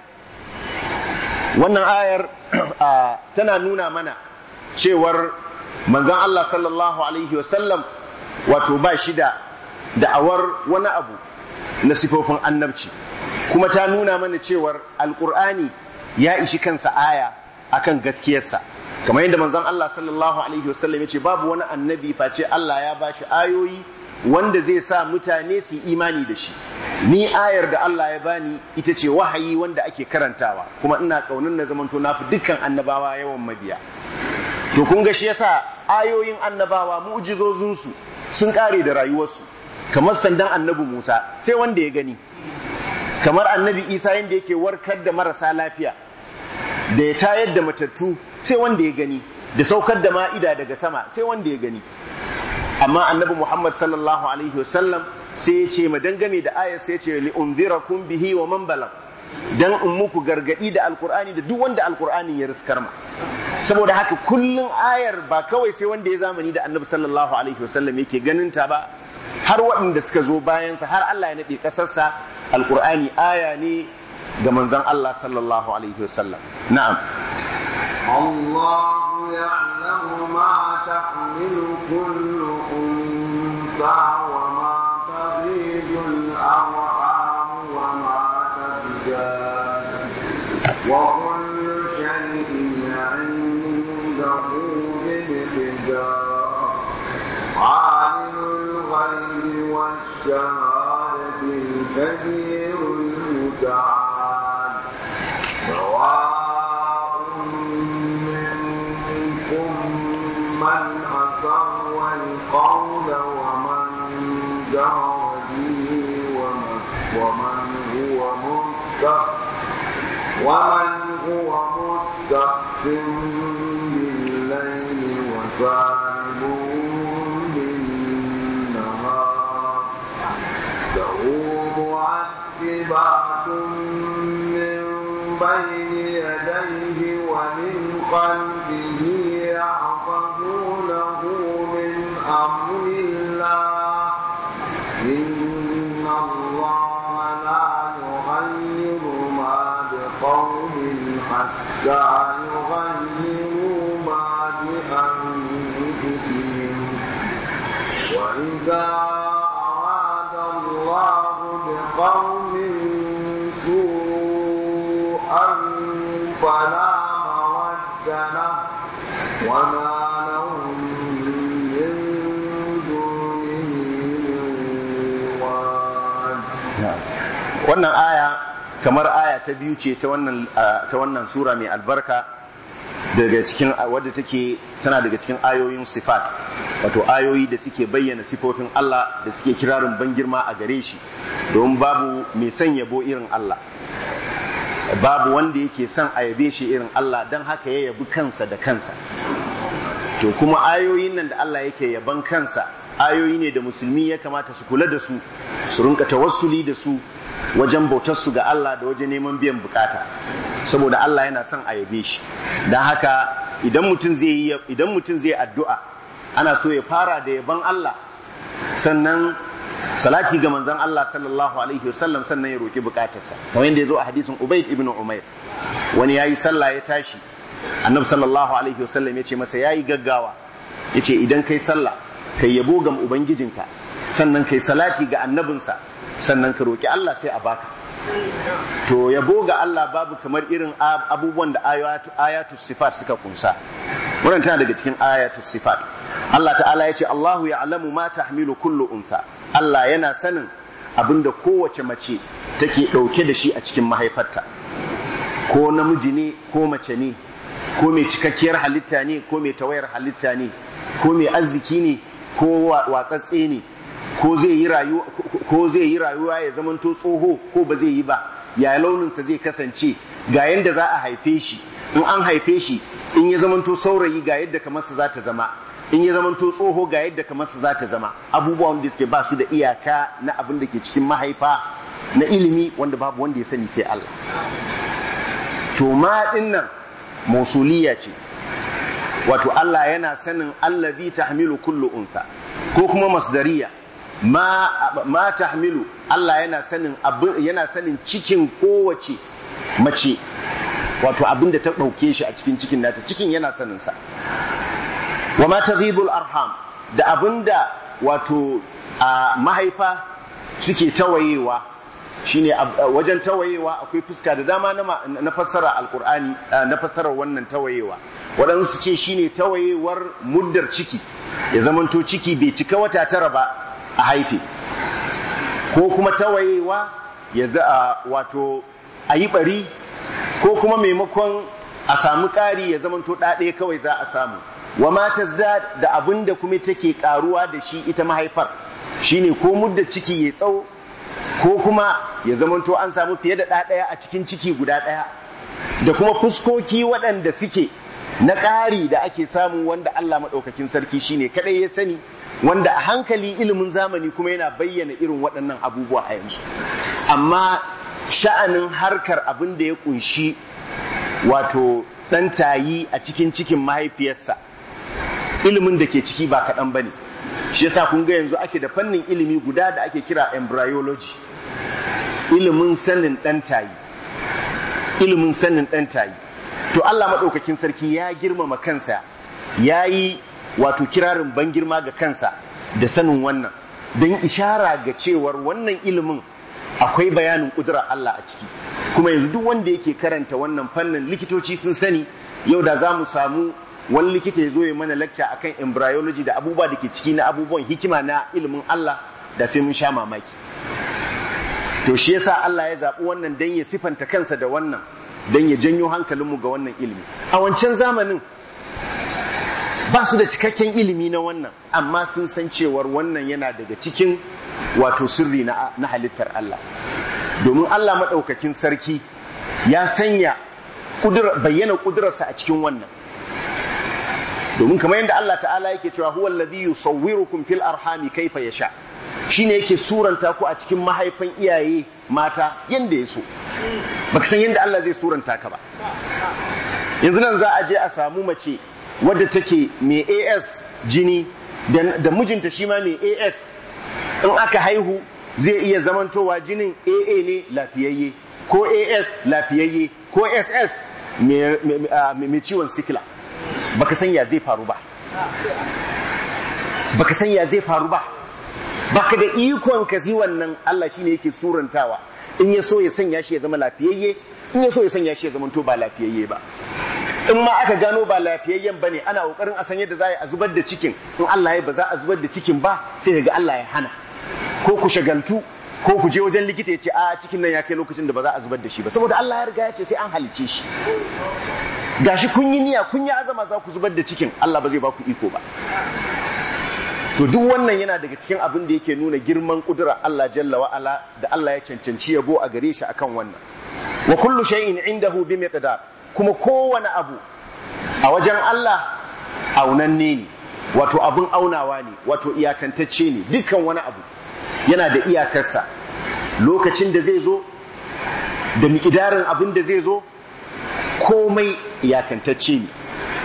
ayar tana nuna mana cewar manzon Allah sallallahu alaihi wasallam wato ba shi da da'awar wani abu na sifofin annabci, kuma ta nuna mana cewar alqur'ani ya ishi kansa aya akan gaskiyarsa, kamar yadda manzon Allah sallallahu alaihi wasallam ya ce babu wani annabi face Allah ya bashi ayoyi wanda zai sa mutane su imani da shi. Ni ayar da Allah ya bani ita ce wahayi wanda ake karantawa, kuma ina kaunin na zamanto na fi dukkan annabawa yawan mabiya. To kun ga shi yasa ayoyin annabawa mu'jizozinsu sun kare da rayuwarsu, kamar sandan annabi Musa sai wanda ya gani, kamar annabi Isa yanda yake warkar da marasa lafiya da ya tayar da matattu sai wanda ya gani, da saukar da ma'ida daga sama sai wanda ya gani. Amma annabi Muhammad sallallahu alaihi wasallam sai ya ce madangane da ayar, sai ya ce li unzirakum bihi wa man balag, dan in muku gargadi da alqur'ani da duk wanda alqur'ani ya riskar ma. Saboda haka kullun ayar ba kawai sai wanda ya zamani da annabi sallallahu alaihi wasallam yake ganin ta ba, har waɗanda suka zo bayansa, har Allah ya nade kasarsa, alqur'ani aya ne ga manzon Allah sallallahu alaihi wasallam. Na'am. الله يعلم ما تحمل كل أنثى وما تغيض الأرحام وما تزداد وكل شيء عنده بمقدار. عالم الغيب والشهادة الكبير المتعال. من أسر القول ومن جهر به ومن هو مستخف بالليل وسارب بالنهار. له معقبات من بين يديه ومن خلفه يحفظونه من أمر الله. إن الله لا يغير ما بقوم حتى يغيروا ما بأنفسهم. وإذا أراد الله بقوم سوءا فلا مرد له وما لهم من دونه من واد. Wannan aya kamar aya ta biyu ce ta wannan sura mai albarka, daga cikin wadda tana daga cikin ayoyin sifat, wato ayoyi da suke bayyana sifofin Allah da suke kirarin ban girma a gare shi, don babu mai son yabo irin Allah, babu wanda yake son a yabe shi irin Allah, don haka ya yabi kansa da kansa. To kuma ayoyin nan da Allah yake yaban kansa, ayoyi ne da musulmi ya kamata su kula da su, su rinka tawassuli da su wajen bautar su ga Allah da wajen neman biyan bukata, saboda Allah yana son a yabe shi. Dan haka idan mutum zai addu'a ana so ya fara da yaban Allah, sannan salati ga manzon Allah sallallahu alaihi wasallam, sannan ya roki bukatarsa. Kamar yadda ya zo a hadisin Ubayd ibn Umayr, wani yayi sallah ya tashi, annabi sallallahu alaihi wasallam ya ce masa yayi gaggawa, yace idan kai sallah kai yabo ga ubangijinka, sannan kai salati ga annabinsa, sannan ka roki Allah sai a baka. To yabo ga Allah babu kamar irin abubuwan da ayatu sifat suka kunsa. Wannan tana daga cikin ayatu sifat. Allah ta'ala ya ce Allahu ya'lamu ma tahmilu kullu untha. Allah yana sanin abinda kowace mace take dauke da shi a cikin mahaifarta, ko namiji ne ko mace ne, ko mai cikakkiyar halitta ne ko mai tawayar halitta ne, ko mai arziki ne ko watsatse ne, ko zai yi rayuwa ya zamanto tsoho ko ba zai yi ba, ya launinsa zai kasance, ga yadda za a haife shi, in an haife shi in ya zamanto saurayi ga yadda kamarsa za ta zama, in ya zamanto tsoho ga yadda kamarsa za ta zama. Abubuwan da suke ba su da iyaka na abin da ke cikin mahaifa na ilimi wanda babu wanda ya sani sai Allah. To ma dinnan mausuliya ce, wato Allah yana sanin allazi tahmilu kullu untha, ko kuma masdariya ma tahmilu, Allah yana sanin cikin kowace mace, wato abinda ta dauke shi a cikin cikin nata, cikin yana sanin sa. Wa ma taghidul arham, da abinda wato mahaifa suke tawayewa. Shine wajen tawayewa akwai fuska da dama na fassara alkur'ani, na fassarar wannan tawayewa. Waɗansu ce shine tawayewar muddar ciki, ya zamanto ciki bai cika wata 9 ba a haife, ko kuma tawayewa wato a yi bari, ko kuma maimakon a samu ƙari ya zamanto ɗaɗe kawai za a samu. Wa ma tazdad, da abin da kuma take ƙaruwa da shi ita mahaifar, shine ko muddar ciki ya tsawo, ko kuma ya zamanto an samu fiye da ɗaya a cikin ciki guda ɗaya, da kuma fuskoki waɗanda suke na ƙari da ake samu, wanda Allah maɗaukakin sarki shine kaɗai ya sani, wanda a hankali ilimin zamani kuma yana bayyana irin waɗannan abubuwa a yanzu. Amma sha'anin harkar abin da ya ƙunshi wato ɗan tayi a cikin cikin mahaifiyarsa, ilimin da ke ciki ba kaɗan ba ne. Shi yasa kun ga yanzu ake da fannin ilimi guda da ake kira embryology, ilimin sanin ɗan tayi. To Allah maɗaukakin sarki ya girmama kansa, ya yi wato kirarin ban girma ga kansa da sanin wannan, don ishara ga cewar wannan ilimin akwai bayanin ƙudurar Allah a ciki. Kuma yanzu duk wanda yake karanta wannan fannin, likitoci sun sani. Yau da za mu samu wani likita ya zo ya mana lecture akan embryology da abubuwa da ke ciki na abubuwan hikima na ilimin Allah, da sai mun sha mamaki. To shi yasa Allah ya zaɓi wannan don ya sifanta kansa da wannan, don ya janyo hankalinmu ga wannan ilimi. A wancan zamanin ba su da cikakken ilimi na wannan, amma sun san cewar wannan yana daga cikin wato sirri na halittar Allah. Domin Allah maɗaukakin sarki ya sanya bayyana ƙudurarsa a cikin wannan. Domin kamar yadda Allah ta'ala yake cewa huwa alladhi yusawwirukum fil arhami kaifa yasha, shine yake suranta ku a cikin mahaifan iyaye mata yanda ya so. Baka san yanda Allah zai suranta ka ba. Yanzu nan za a je a samu mace wadda take mai AS jini da mijinta shi ma mai AS, in aka haihu zai iya zamantowa jinin AA ne lafiyayye, ko AS lafiyayye, ko SS mai ciwon sikila. Baka san ya zai faru ba, baka da ikon ka yi wannan. Allah shine yake surantawa, in ya so ya sanya shi ya zama lafiyayye, in ya so ya sanya shi ya zama to ba lafiyayye ba. In ma aka gano ba lafiyayyen bane, ana kokarin a san yadda za a zubar da cikin, in Allah ya ba za a zubar da cikin ba, sai ga Allah ya hana, ko ku shagaltu ko ku je wajen likita ya ce a cikin nan ya kai lokacin da ba za a zubar da shi ba, saboda Allah ya riga ya ce sai an halice shi. Gashi kun yi niyya, kun yi azama za ku zubar da cikin, Allah ba zai ba ku iko ba. To duk wannan yana daga cikin abin da yake nuna girman kudura Allah jalla wa ala, da Allah ya cancanci yabo a gare shi akan wannan. Wa kullu shay'in indahu bi miqdar, kuma kowane abu a wajen Allah aunanne ne, wato abin aunawa ne, wato iyakantacce ne. Dukkan wani abu yana da iyakarsa. lokacin da zai zo da miƙidarin abin da zai zo, komai iyakantacce ne.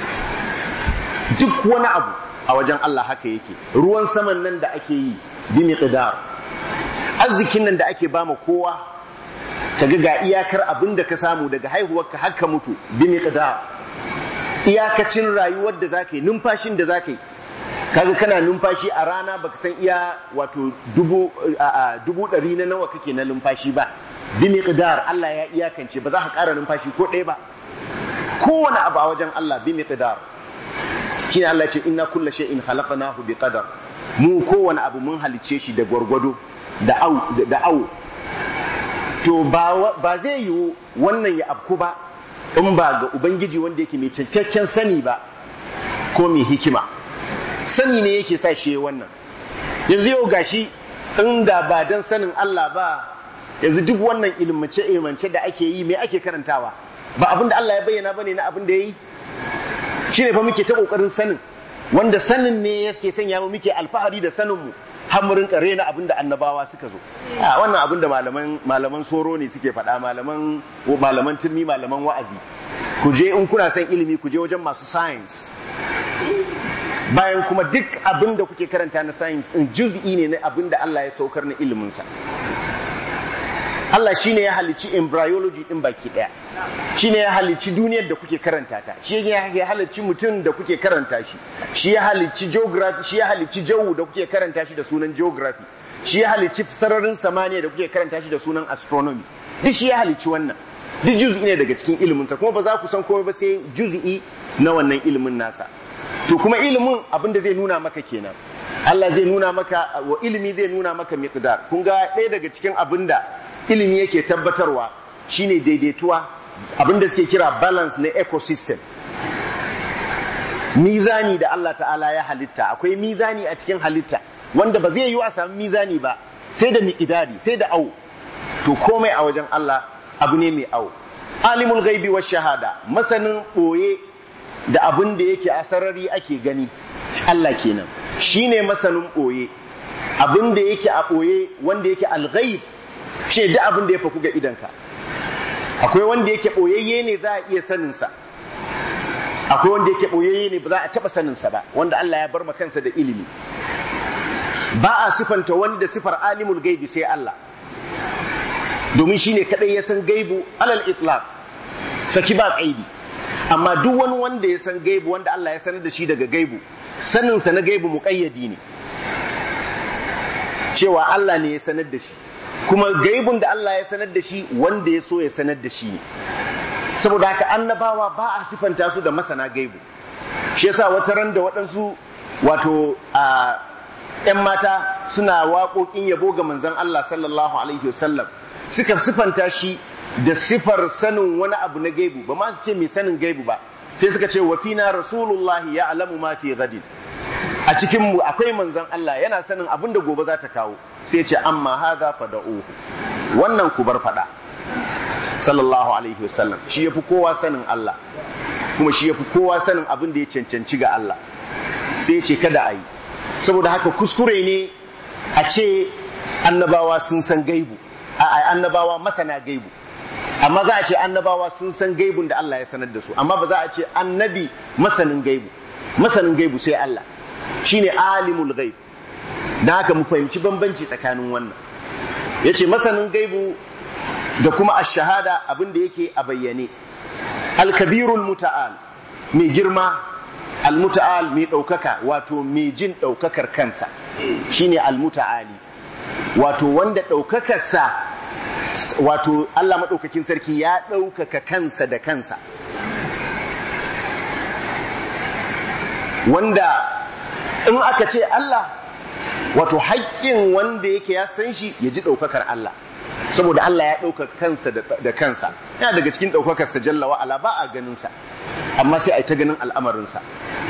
Duk wani abu a wajen Allah haka yake. Ruwan saman nan da ake yi bi miqdar, arzikin nan da ake bama kowa, kaga ga iyakar abin da ka samu daga haihuwarka har ka mutu bi miqdar, iyakacin rayuwar da zaka yi, numfashin da zaka yi. Kaga kana numfashi a rana baka san iya wato dubu ɗari na nawa kake na numfashi ba, bi miqdar Allah ya iyakance, ba za ka ƙara numfashi ko ɗaya ba. Kowane abu a wajen Allah bi miqdar. Shine Allah ce inna kulla shay'in khalaqnahu bi qadar. Mu kowane abu mun halice shi da gwargwado da au. To ba zai yiwu wannan ya afku ba in ba ga Ubangiji wanda yake mai cikakken sani ba ko mai hikima. Sani ne yake sa shi wannan. Yanzu yau gashi inda ba dan sanin Allah ba, yanzu duk wannan ilmance da ake yi me ake karantawa? Ba abin da Allah ya bayyana bane na abin da yayi. Shine fa muke ta kokarin sanin, wanda sanin ne yake sanya mu muke alfahari da sanin mu, har mu rinka rena abin da annabawa suka zo. Wannan abin da malaman soro ne suke faɗa, malaman turmi, malaman wa'azi. Ku je in kuna son ilimi ku je wajen masu science. Bayan kuma duk abin da kuke karanta na science in juz'i ne na abin da Allah ya saukar na iliminsa. Allah shine ya halicci embryology din baki daya, shine ya halicci duniyar da kuke karanta ta, shi ya halicci mutum da kuke karanta shi, shi ya halicci geography, shi ya halicci jawu da kuke karanta shi da sunan geography, shi ya halicci sararin samaniya da kuke karanta shi da sunan astronomy. Duk shi ya halicci wannan, duk juz'i ne daga cikin iliminsa, kuma ba za ku san komai ba sai juz'i na wannan ilimin nasa. To kuma ilimin abin da zai nuna maka kenan, Allah zai nuna maka, wa ilimi zai nuna maka miqdar. Kun ga ɗaya daga cikin abin da ilimi yake tabbatarwa shine daidaituwa, abin da suke kira balance na ecosystem. Mizani da Allah ta'ala ya halitta, akwai mizani a cikin halitta wanda ba zai yi a samu mizani ba sai da miqdari, sai da au. To komai a wajen Allah abu ne mai au. Alimul ghaibi wash shahada, masanin boye da abin da yake a sarari ake gani, Allah kenan shine masanin boye. Abin da yake a boye wanda yake al-ghaib shi da abin da ya faku ga idanka. Akwai wanda yake boyayye ne za a iya sanin sa, akwai wanda yake boyayye ne ba za a taba sanin sa ba, wanda Allah ya bar kansa da ilimi. Ba a sifanta wanda sifar alimul gaibi sai Allah, domin shine kadai ya san gaibu alal itlaq, saki ba kaidi. Amma duk wani wanda ya san gaibu, wanda Allah ya sanar da shi daga gaibu, sanin sa na gaibu muqayyadi ne, cewa Allah ne ya sanar da shi, kuma gaibun da Allah ya sanar da shi wanda ya so ya sanar da shi ne. Saboda haka annabawa ba a sifanta su da masana gaibu. Shi yasa wata ran da waɗansu wato ‘yan mata suna waƙoƙin yabo ga manzon Allah sallallahu alaihi wasallam, suka sifanta shi da sifar sanin wani abu na gaibu, ba ma su ce mai sanin gaibu ba, sai suka ce wa fina rasulullahi ya alamu ma fi gadin. A cikin mu akwai manzon Allah yana sanin abin da gobe za ta kawo, sai ce amma hadha fada'uhu, wannan ku bar fada. Sallallahu alaihi wasallam shi yafi kowa sanin Allah, kuma shi yafi kowa sanin abin da ya cancanci ga Allah, sai ya ce kada a yi. Saboda haka kuskure ne a ce annabawa sun san gaibu, annabawa masana gaibu, amma za a ce annabawa sun san gaibun da Allah ya sanar da su, amma ba za a ce annabi masanin gaibu. Masanin gaibu sai Allah, shine alimul ghaib. Dan haka mu fahimci bambanci tsakanin wannan. Yace masanin gaibu da kuma ash-shahada, abin da yake a bayyane. Al-kabirul muta'al, mai girma, al-muta'al mai daukaka, wato mai jin daukakar kansa, shine al-muta'ali, wato wanda daukakarsa, wato Allah madaukakin sarki ya daukaka kansa da kansa, wanda in aka ce Allah, wato haƙƙin wanda yake ya san shi ya ji daukakar Allah, saboda Allah ya ɗaukaka kansa da kansa. Yana daga cikin ɗaukakarsa jalla wa'ala, ba a ganinsa, amma sai a yi ta ganin al'amarinsa.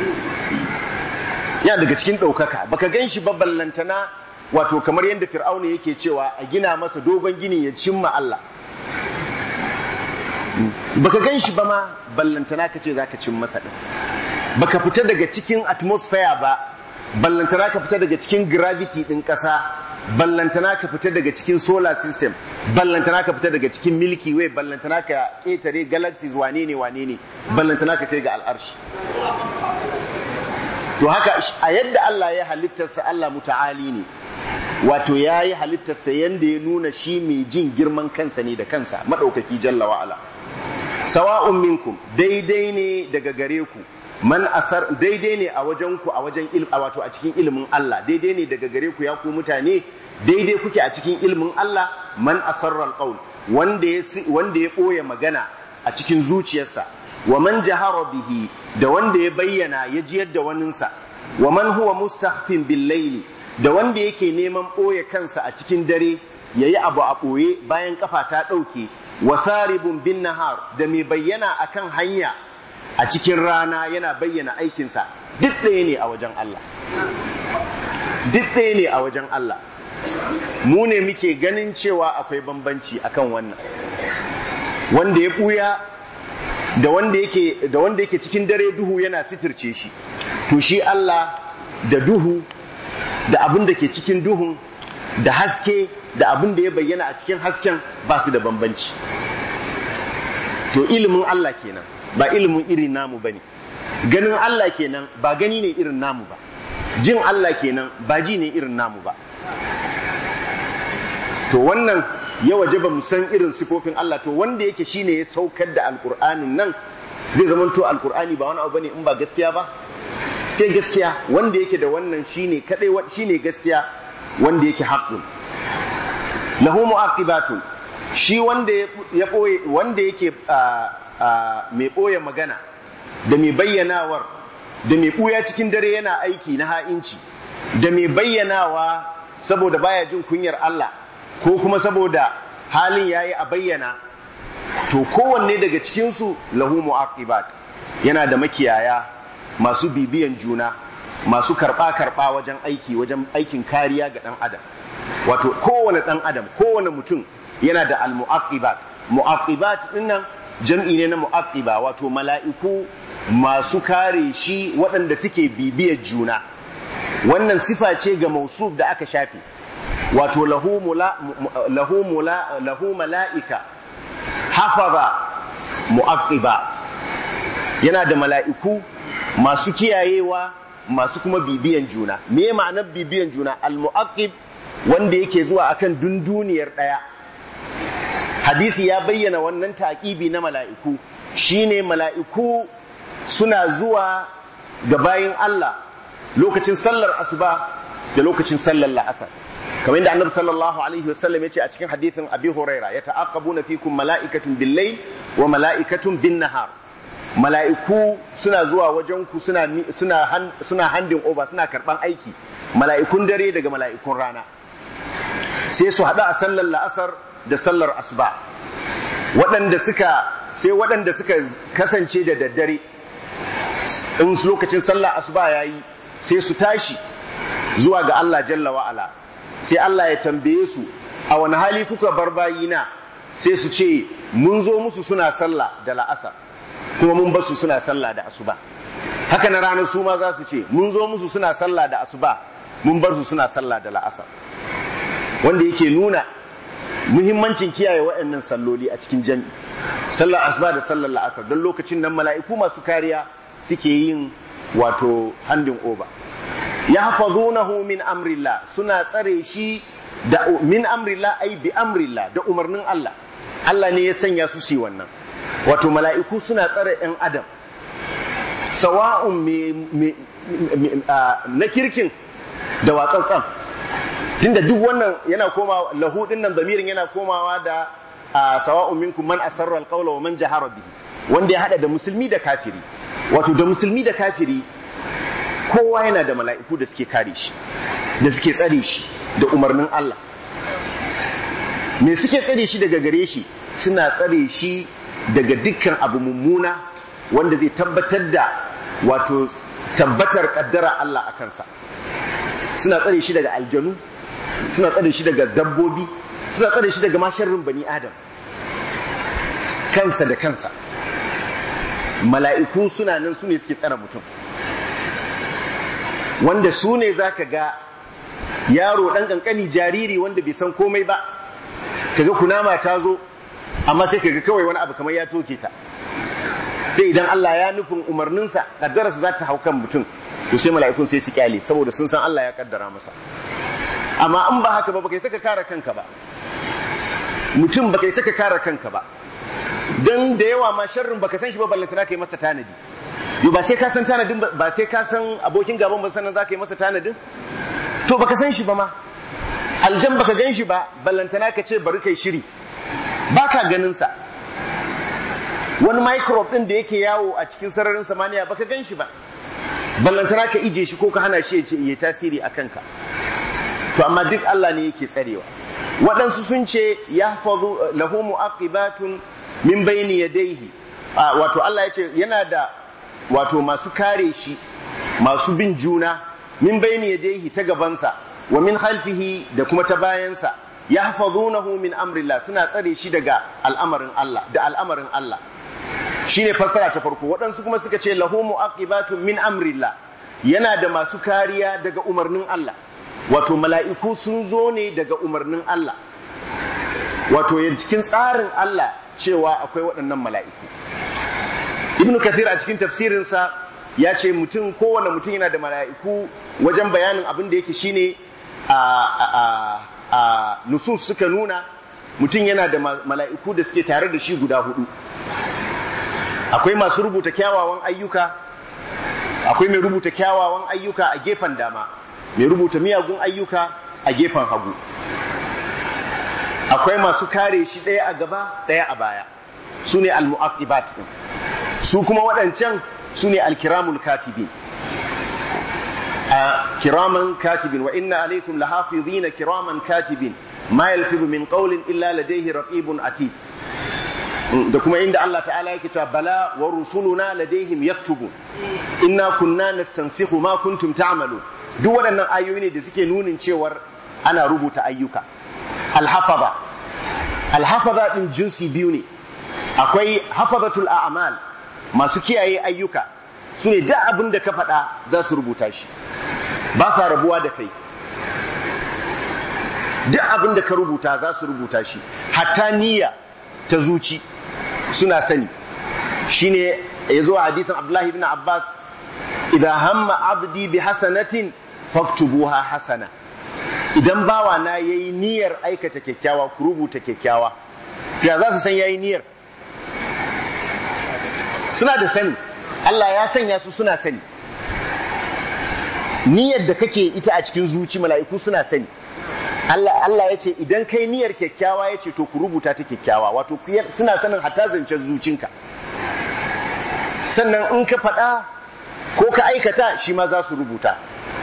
Yana daga cikin ɗaukaka, baka gan shi ba ballantana, wato kamar yadda Fir'auna yake cewa a gina masa dogon gini ya cimma Allah. Baka gan shi ba ma ballantana ka ce za ka cin masa ɗin. Baka fita daga cikin atmosphere ba ballantana ka fita daga cikin gravity din ƙasa, ballantana ka fita daga cikin solar system, ballantana ka fita daga cikin milky way, ballantana ka ƙetare galaxies wane ne, ballantana ka kai ga al'arshi. To haka a yadda Allah ya halittarsa, Allah muta'ali ne, wato ya yi halittarsa yadda ya nuna shi mai jin girman kansa ne da kansa, maɗaukaki jalla wa'ala. Sawa'un minkum, daidai ne daga gare ku, man asar, daidai ne a wajen ku, a wajen wato a cikin ilimin Allah, daidai ne daga gare ku ya ku mutane, daidai kuke a cikin ilimin Allah, man asarral qaul, wanda ya ɓoye magana a cikin zuciyarsa, wa man jahara bihi, da wanda ya bayyana ya jiyar da waninsa, wa man huwa mustakhfin bil layli, da wanda yake neman ɓoye kansa a cikin dare yayi abu a ɓoye bayan kafa ta ɗauke, wa saribun bin nahar, da mai bayyana akan hanya a cikin rana yana bayyana aikinsa, duk ɗaya ne a wajen Allah, duk ɗaya ne a wajen Allah. Mu ne muke ganin cewa akwai bambanci akan wannan, wanda ya ɓuya da wanda yake cikin dare duhu yana sitirce shi, to shi Allah da duhu da abin da ke cikin duhun da haske da abin da ya bayyana a cikin hasken ba su da bambanci. To ilimin Allah kenan, ba ilimin irin namu bane. Ganin Allah kenan ba gani ne irin namu ba. Jin Allah kenan ba ji ne irin namu ba. To wannan ya wajaba mu san irin sifofin Allah. To wanda yake shine ya saukar da alkur'anin nan, zai zamanto alkur'ani ba wani abu bane in ba gaskiya ba, sai gaskiya. Wanda yake da wannan shine kadai, shine gaskiya, wanda yake haqqun. Lahu mu'aqibatun, shi wanda ya boye, wanda yake mai boye magana da mai bayyanawar, da mai buya cikin dare yana aiki na ha'inci, da mai bayyanawa saboda baya jin kunyar Allah ko kuma saboda halin yayi a bayyana, to kowanne daga cikinsu lahu mu'aqibat, yana da makiyaya masu bibiyan juna, masu karɓa wajen aikin kariya ga ɗan adam. Wato kowane ɗan adam, kowane mutum yana da al-mu'aqibat. Mu'aqibat ɗinnan jam'i ne na mu'aqiba, wato mala'iku masu kare shi waɗanda suke bibiyar juna. Wannan sifa ce ga mausuf da aka shafe, wato lahu mala'ika hafaza mu'aqibat, yana da mala'iku masu kiyayewa, masu kuma bibiyan juna. Me ma'anar bibiyan juna? Al-mu'aqib wanda yake zuwa akan dunduniyar ɗaya. Hadisi ya bayyana wannan taqibi na mala'iku, shine mala'iku suna zuwa ga bayin Allah lokacin sallar asuba da lokacin sallar la'asar, kamar yadda Annabi sallallahu alaihi wasallam yace a cikin hadisin Abi Huraira, yata'aqabuna fikum mala'ikatun bil-layl wa mala'ikatun bin-nahar. Mala'iku suna zuwa wajen ku, suna handing over, suna karban aiki, mala'ikun dare daga mala'ikun rana, sai su hada a sallar la'asar da sallar asuba. Waɗanda suka kasance da daddare, in lokacin sallar asuba yayi, sai su tashi zuwa ga Allah jalla wa'ala, sai Allah ya tambaye su, a wani hali kuka bar bayina? Sai su ce, mun zo musu suna sallah da la'asar, kuma mun basu suna sallah da asuba. Haka na ranar su ma za su ce, mun zo musu suna sallah da asuba, mun bar su suna sallah da la'asar. Wanda yake nuna muhimmancin kiyaye waɗannan salloli a cikin jami'i, sallar asuba da sallar la'asar, don lokacin nan mala'iku masu kariya suke yin wato handing over. Yahfazunahu min amrillah, suna tsare shi da min amrillah, ai bi amrillah, da umarnin Allah. Allah ne ya sanya su shi wannan. Wato mala'iku suna tsare ɗan adam, sawa'un na kirkin da watsatsan. Tunda duk wannan yana komawa, lahu dinnan zamirin yana komawa da sawa'un minkum man asarra alqawla wa man jahara bihi, wanda ya hada da musulmi da kafiri. Wato da musulmi da kafiri kowa yana da mala'iku da suke kare shi, da suke tsare shi da umarnin Allah. Me suke tsare shi daga gare shi? Suna tsare shi daga dukkan abu mummuna wanda zai tabbatar da wato tabbatar kaddara Allah a kansa. Suna tsare shi daga aljanu, suna tsare shi daga dabbobi, suna tsare shi daga masharrin bani adam, kansa da kansa. Mala'iku suna nan, su ne suke tsare mutum. wanda su ne za ka ga yaro ɗan ƙanƙani jariri wanda bai san komai ba, ka ga kunama ta zo amma sai ka ga kawai wani abu kamar ya toke ta, sai idan Allah ya nufin umarninsa kaddararsa za ta hau kan mutum, to sai mala'ikun sai su kyale saboda sun san Allah ya kaddara masa. Amma in ba haka ba baka saka kare kanka ba, mutum baka saka kare kanka ba, dan da yawa ma sharrin baka san shi ba ballantana kai masa tanadi. Yo ba sai ka san tanadin ba sai ka san abokin gaban ba sannan za ka yi masa tanadin, to baka san shi ba ma. Aljan baka gan shi ba ballantana ka ce bari kai shiri, baka ganin sa. Wani microbe din da yake yawo a cikin sararin samaniya baka gan shi ba, ballantana ka ije shi ko ka hana shi ya tasiri a kanka. To amma duk Allah ne yake tsarewa. Waɗansu sun ce yahfazu lahu mu'aqibatun min bayni yadayhi, wato Allah ya ce yana da wato masu kare shi, masu bin juna, min bayni yadayhi ta gabansa, wa min khalfihi da kuma ta bayansa, yahfazunahu min amrillah, suna tsare shi daga al'amarin Allah, da al'amarin Allah. Shine fassara ta farko. Waɗansu kuma suka ce lahu mu'aqibatun min amrillah, yana da masu kariya daga umarnin Allah, wato mala'iku sun zo ne daga umarnin Allah, wato cikin tsarin Allah cewa akwai waɗannan mala'iku. Ibn Kathir a cikin tafsirinsa ya ce kowane mutum yana da mala'iku, wajen bayanin abin da yake shine nusus suka nuna mutum yana da mala'iku da suke tare da shi guda 4. Akwai masu rubuta kyawawan ayyuka, akwai mai rubuta kyawawan ayyuka a gefen dama, mai rubuta miyagun ayyuka a gefen hagu. Akwai masu kare shi ɗaya a gaba ɗaya a baya, su ne al-mu'aqibat din. Su kuma waɗancan su ne al-kiramul katibin. Kiraman katibin, wa inna alaikum lahafizina kiraman katibin ma yalfizu min qawlin illa ladayhi raqibun atid. Da kuma inda Allah ta'ala yake cewa bala wa rusuluna ladayhim yaktubun inna kunna nastansikhu ma kuntum ta'malu. Duk waɗannan ayoyi ne da suke nunin cewar ana rubuta ayyuka. Alhafaza din jinsi biyu ne, akwai hafazatul a'mal, masu kiyaye ayyuka, su ne da abin da ka faɗa za su rubuta shi, ba sa rabuwa da kai. Duk abin da ka rubuta za su rubuta shi, hatta niyya ta zuci suna sani. Shine yazo a hadisin Abdullah ibn Abbas, idan hamma abdi bi hasanatin faktubuha hasana, idan bawa na yayi niyyar aikata kyakkyawa ku rubuta kyakkyawa. Ya za su san yayi niyyar? Suna da sani, Allah ya sanya su suna sani. Niyyar da kake ita a cikin zuci mala'iku suna sani. Allah ya ce idan kai niyyar kyakkyawa ya ce to ku rubuta ta kyakkyawa, wato suna sanin hatta zancen zucinka. Sannan in ka faɗa ko ka aikata shi ma za su rubuta.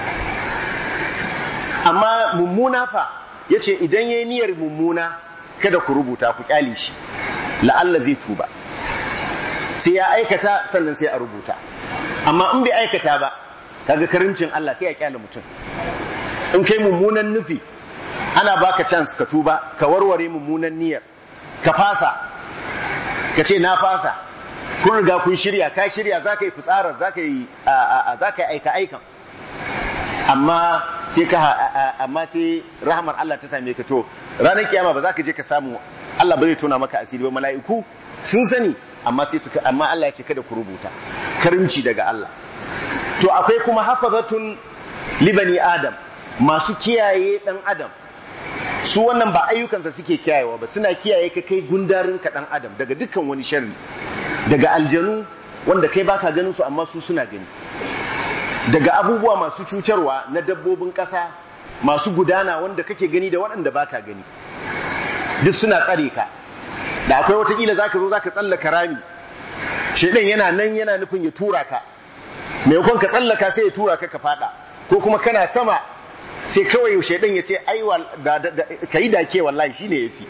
Amma mummuna fa ya ce idan ya yi niyyar mummuna kada ku rubuta, ku kyale shi, la'alla zai tuba. Sai ya aikata sannan sai a rubuta. Amma in bai aikata ba, kaga karimcin Allah sai ya kyale mutum. In kai mummunan nufi ana baka chance ka tuba, ka warware mummunan niyyar, ka fasa, ka ce na fasa. Kun riga kun shirya, ka shirya za ka yi fitsarar, za ka yi aika-aikan, amma sai rahamar Allah ta same ka, to ranar kiyama ba za ka je ka samu, Allah ba zai tona maka asiri ba. Mala'iku sun sani, amma Allah ya ce kada ku rubuta. Karimci daga Allah. To akwai kuma hafazatun libani Adam, masu kiyaye dan Adam. Su wannan ba ayyukansa suke kiyayewa ba, suna kiyaye ka kai gundarin ka dan Adam daga dukkan wani sharri, daga aljanu wanda kai baka ganin su amma su suna gani, daga abubuwa masu cutarwa na dabbobin ƙasa masu gudana wanda kake gani da waɗanda baka gani, duk suna tsare ka. Da akwai watakila zaka zo zaka tsallaka rami, shedan yana nan yana nufin ya tura ka, maimakon ka tsallaka sai ya tura ka ka fada, ko kuma kana sama sai kawai shedan ya ce ai ka yi dake, wallahi shine yafi,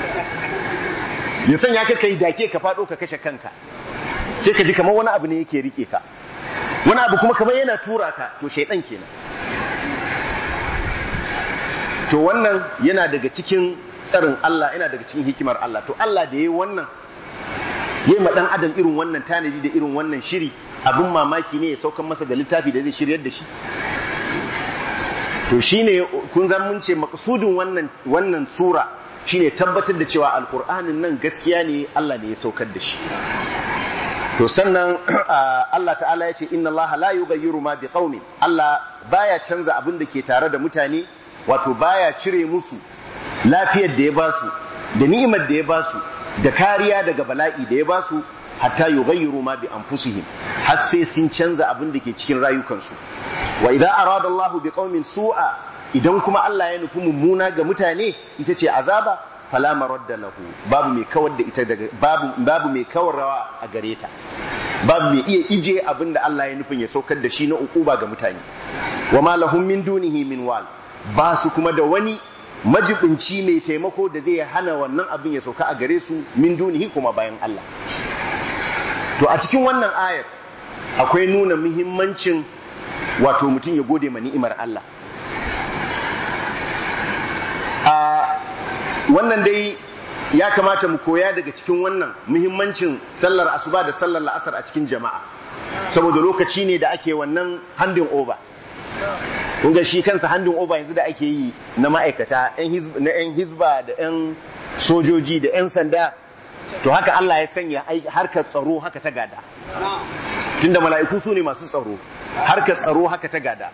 ya sanya ka kai dake ka fado ka kashe kanka, sai ka ji kamar wani abu ne yake rike ka, wani abu kuma kamar yana tura ka, to shedan kenan. To wannan yana daga cikin tsarin Allah, yana daga cikin hikimar Allah. To Allah da yayi wannan, yayi ma dan adam irin wannan tanadi da irin wannan shiri, abin mamaki ne ya saukan masa da littafi da zai shiryar da shi. to shine kun zan mun ce maqsudin wannan sura shine tabbatar da cewa alqur'anin nan gaskiya ne Allah ne ya saukar da shi. To sannan Allah ta'ala ya ce inna Allah la yughayyiru ma biqaumin, Allah baya canza abin da ke tare da mutane, wato baya cire musu lafiyar da ya basu da ni'imar da ya basu da kariya daga bala'i da ya basu hatta yughayyiru ma bi anfusihim, har sai sun canza abin da ke cikin rayukansu. Wa idza arada Allah biqaumin su'a, idan kuma Allah ya nufi mummuna ga mutane, ita ce azaba, fala maradda lahu, babu mai kawar da ita daga babu mai kawarrawa a gare ta, babu mai iya ije abinda Allah ya nufin ya saukar da shi na ukuba ga mutane. Wa ma lahum min dunihi min wal, ba su kuma da wani majibinci mai taimako da zai hana wannan abin ya sauka a gare su min dunihi kuma bayan Allah. To a cikin wannan ayar akwai nuna muhimmancin wato mutum ya gode ma ni'imar Allah. Wannan dai ya kamata mu koya daga cikin wannan muhimmancin sallar asuba da sallar la'asar a cikin jama'a, saboda lokaci ne da ake wannan handin over. Kun ga shi kansa handin over yanzu da ake yi na ma'aikata na 'yan hizba da 'yan sojoji da 'yan sanda, to haka Allah ya sanya harkar tsaro haka ta gada, tunda mala'iku su ne masu tsaro, harkar tsaro haka ta gada.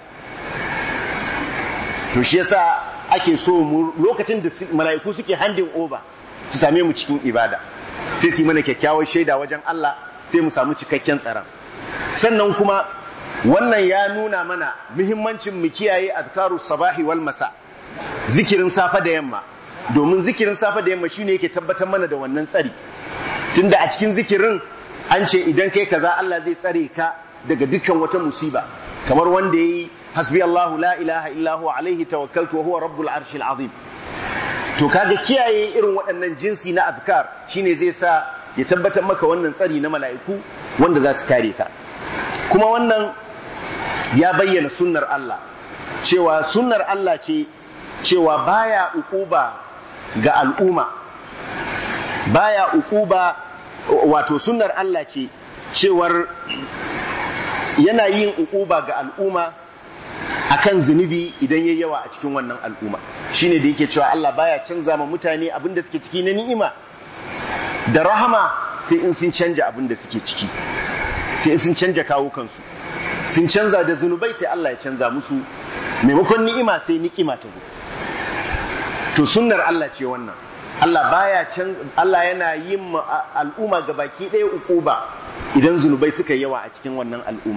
To shi yasa ake so mu lokacin da mala'iku suke handing over su same mu cikin ibada, sai su yi mana kyakkyawar shaida wajen Allah, sai mu samu cikakken tsaron. Sannan kuma wannan ya nuna mana muhimmancin mu kiyaye azkarus sabahi wal masa, zikirin safa da yamma, domin zikirin safa da yamma shine yake tabbatar mana da wannan tsari. Tunda a cikin zikirin an ce idan kai kaza Allah zai tsare ka daga dukkan wata musiba, kamar wanda yayi hasbi Allahu la ilaha illa huwa alaihi tawakkaltu wa huwa rabbul arshil azim. To kaga kiyaye irin waɗannan jinsi na azkar shine zai sa ya tabbatar maka wannan tsari na mala'iku wanda za su kare ka. Kuma wannan ya bayyana sunnar Allah, cewa sunnar Allah ce cewa baya uquba ga al'umma, baya uquba, wato sunnar Allah ce cewar yana yin uquba ga al'umma akan zunubi idan yayi yawa a cikin wannan al'umma. Shine da yake cewa Allah baya canza ma mutane abinda suke ciki na ni'ima da rahama sai in sun canja abinda suke ciki, sai in sun canja kawo kansu, sun canza da zunubai sai Allah ya canza musu, maimakon ni'ima sai ni'ima ta zo. To sunnar Allah ce wannan. Allah yana yin al'umma gabaki ɗaya uquba idan zunubai suka yawa a cikin wannan al'umma.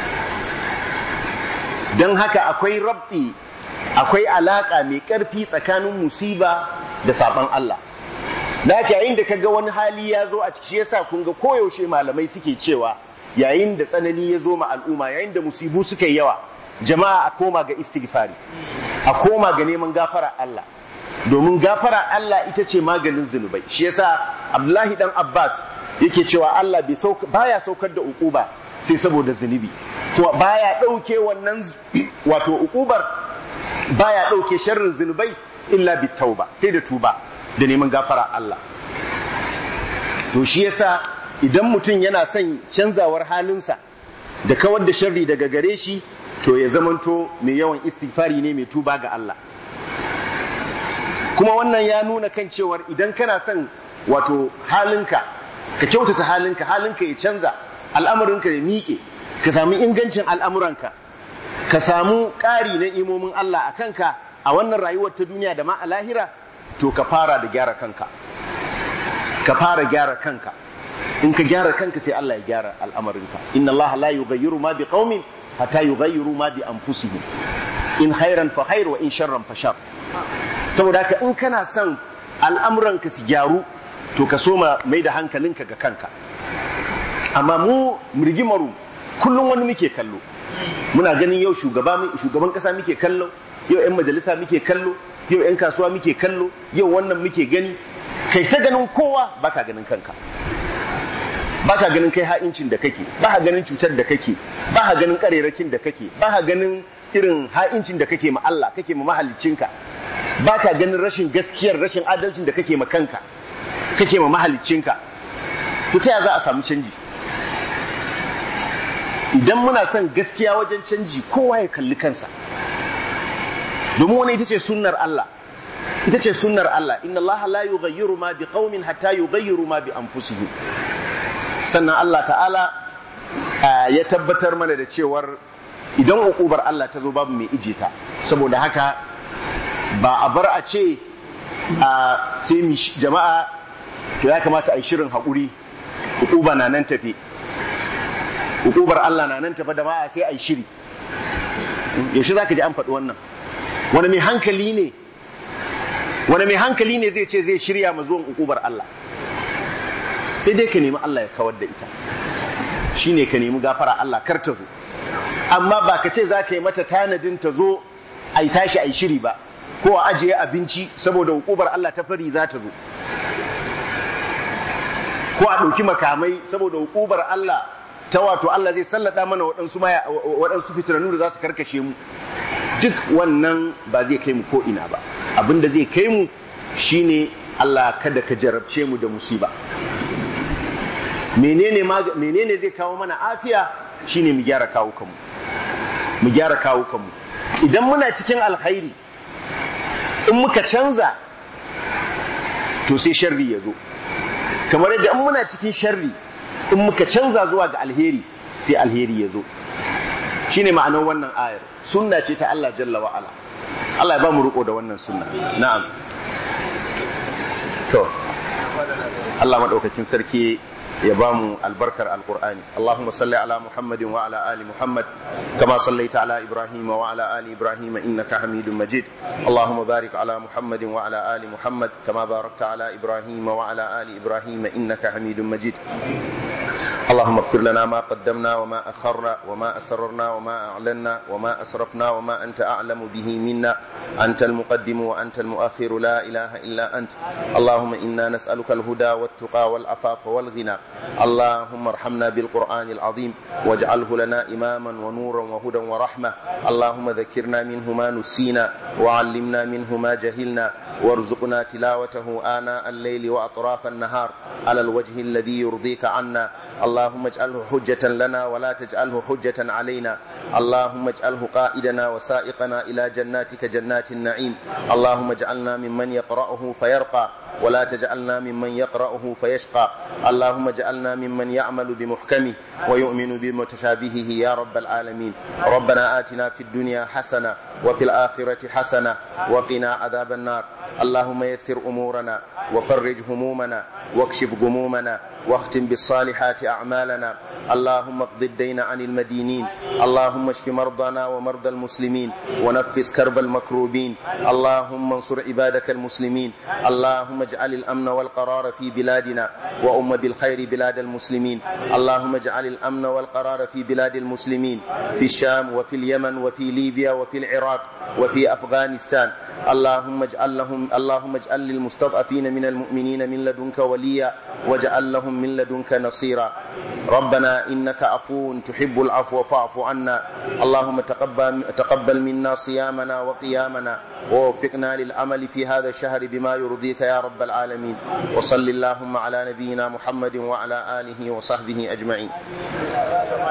Don haka akwai rabti, akwai alaka mai ƙarfi tsakanin musiba da saban Allah. Da haka yayin da kaga wani hali ya zo a ciki, yasa kun ga koyaushe malamai suke cewa yayin da tsanani ya zo ma al'umma, yayin da musibu suka yi yawa, jama'a a koma ga istighfari, a koma ga neman gafara Allah, domin gafara Allah ita ce maganin zunubai. Shi yasa Abdullahi dan Abbas yake cewa Allah baya saukar da uquba sai saboda zunubi, kuma baya dauke wannan wato uqubar, baya dauke sharrin zunubai illa bitauba, sai da tuba da neman gafara Allah. To shi yasa idan mutum yana son canzawar halinsa da kawar da sharri daga gare shi, to ya zamanto mai yawan istighfari ne, mai tuba ga Allah. Kuma wannan ya nuna kan cewar idan kana son wato halinka, ka kyautata halinka ya canza, al'amuranka ya miƙe, ka samu ingancin al'amuranka, ka samu ƙari na imomin Allah a kanka a wannan rayuwar ta duniya da ma a lahira, to ka fara da gyara kanka, ka fara gyara kanka. In ka gyara kanka sai Allah ya gyara al'amarinka. Inna Allah la yughayyiru ma bi qaumin hatta yughayyiru ma bi anfusihim, in khairan fa khair wa in sharran fa shar. Saboda haka in kana son al'amuranka su gyaru, to ka soma mai da hankalinka ga kanka. Amma mu rigimaru kullum wani muke kallo, muna ganin yau shugaban kasa muke kallo, yau 'yan majalisa muke kallo, yau 'yan kasuwa muke kallo, yau wannan muke gani, kai ta ganin kowa baka ganin kanka, baka ganin kai ha'incin da kake, baka ganin cutar da kake, baka ganin karerakin da kake, baka ganin irin ha'incin da kake ma Allah, kake ma mahaliccinka, baka ganin rashin gaskiyar, rashin adalcin da kake ma kanka, kake ma mahaliccinka. To ta za a samu canji? Idan muna son gaskiya wajen canji, kowa ya kalli kansa, domin wani ita ce sunnar Allah, ita ce sunnar Allah, inna Allah la yughayyiru ma biqaumin hatta yughayyiru ma bi anfusihim. Sannan Allah ta'ala ya tabbatar mana da cewar idan uqubar Allah ta zo babu mai ije ta, saboda haka ba a bar a ce sai mi jama'a to ya kamata a yi shirin haƙuri, uquba na nan tafe, uqubar Allah na nan tafe da ma sai a yi shiri. Yaushe za ka ji an faɗi wannan? Wani mai hankali ne zai ce zai shirya ma zuwan uqubar Allah? Sai dai ka nemi Allah ya kawar da ita, shi ne ka nemi gafara Allah kar ta zo, amma ba ka ce za ka yi mata tanadin ta zo a yi tashi a yi shiri ba, ko a ajiye abinci saboda uqubar Allah ta fari za ta zo, ko a ɗauki makamai saboda uqubar Allah ta wato Allah zai sallada mana waɗansu fitinanu da za su karkashe mu. Duk wannan ba zai kai mu ko ina ba, abinda zai kai mu shine Allah kada ka jarabce mu da musiba. Menene zai kawo mana afiya shine mu gyara kawukanmu, mu gyara kawukanmu. Idan muna cikin alkhairi in muka canza to sai sharri ya zo, kamar yadda in muna cikin sharri in muka canza zuwa ga alheri sai alheri ya zo. Shine ma'anar wannan ayar, sunna ce ta Allah jalla wa ala. Allah ya ba mu riko da wannan sunna. Na'am. To Allah madaukakin sarki ya ba mu albarkar alqur'ani. Allahumma salli ala Muhammadin wa ala ali Muhammad kama sallaita ala Ibrahim wa ala ali Ibrahim innaka Hamidum Majid. Allahumma barik ala Muhammadin wa ala ali Muhammad kama barakta ala Ibrahim wa ala ali Ibrahim innaka Hamidum Majid. اللهم اغفر لنا ما قدمنا وما أخرنا وما أسررنا وما أعلنا وما أسرفنا وما أنت أعلم به منا، أنت المقدم وأنت المؤخر لا إله إلا أنت. اللهم إنا نسألك الهدى والتقى والعفاف والغنى. اللهم ارحمنا بالقرآن العظيم واجعله لنا إماما ونورا وهدى ورحمة. اللهم ذكرنا منه ما نسينا وعلمنا منه ما جهلنا وارزقنا تلاوته آناء الليل وأطراف النهار على الوجه الذي يرضيك عنا. اللهم اجعله حجة لنا ولا تجعله حجة علينا. اللهم اجعله قائدنا وسائقنا إلى جناتك جنات النعيم. اللهم اجعلنا ممن يقرأه فيرقى ولا تجعلنا ممن يقرأه فيشقى. اللهم اجعلنا ممن يعمل بمحكمه ويؤمن بمتشابهه يا رب العالمين. ربنا آتنا في الدنيا حسنة وفي الآخرة حسنة وقنا عذاب النار. اللهم يسر أمورنا وفرج همومنا واكشف غمومنا واختم بالصالحات أعمالنا. اللهم اقض الدين عن المدينين. اللهم اشف مرضانا ومرضى المسلمين ونفس كرب المكروبين. اللهم انصر عبادك المسلمين. اللهم اجعل الأمن والقرار في بلادنا وأم بالخير بلاد المسلمين. اللهم اجعل الأمن والقرار في بلاد المسلمين في الشام وفي اليمن وفي ليبيا وفي العراق وفي أفغانستان. اللهم اجعل للمستضعفين من المؤمنين من لدنك وليا واجعل لهم من لدنك نصيرا. ربنا إنك عفو تحب العفو فاعف عنا. اللهم تقبل منا صيامنا وقيامنا ووفقنا للعمل في هذا الشهر بما يرضيك يا رب العالمين. وصل اللهم على نبينا محمد وعلى آله وصحبه أجمعين.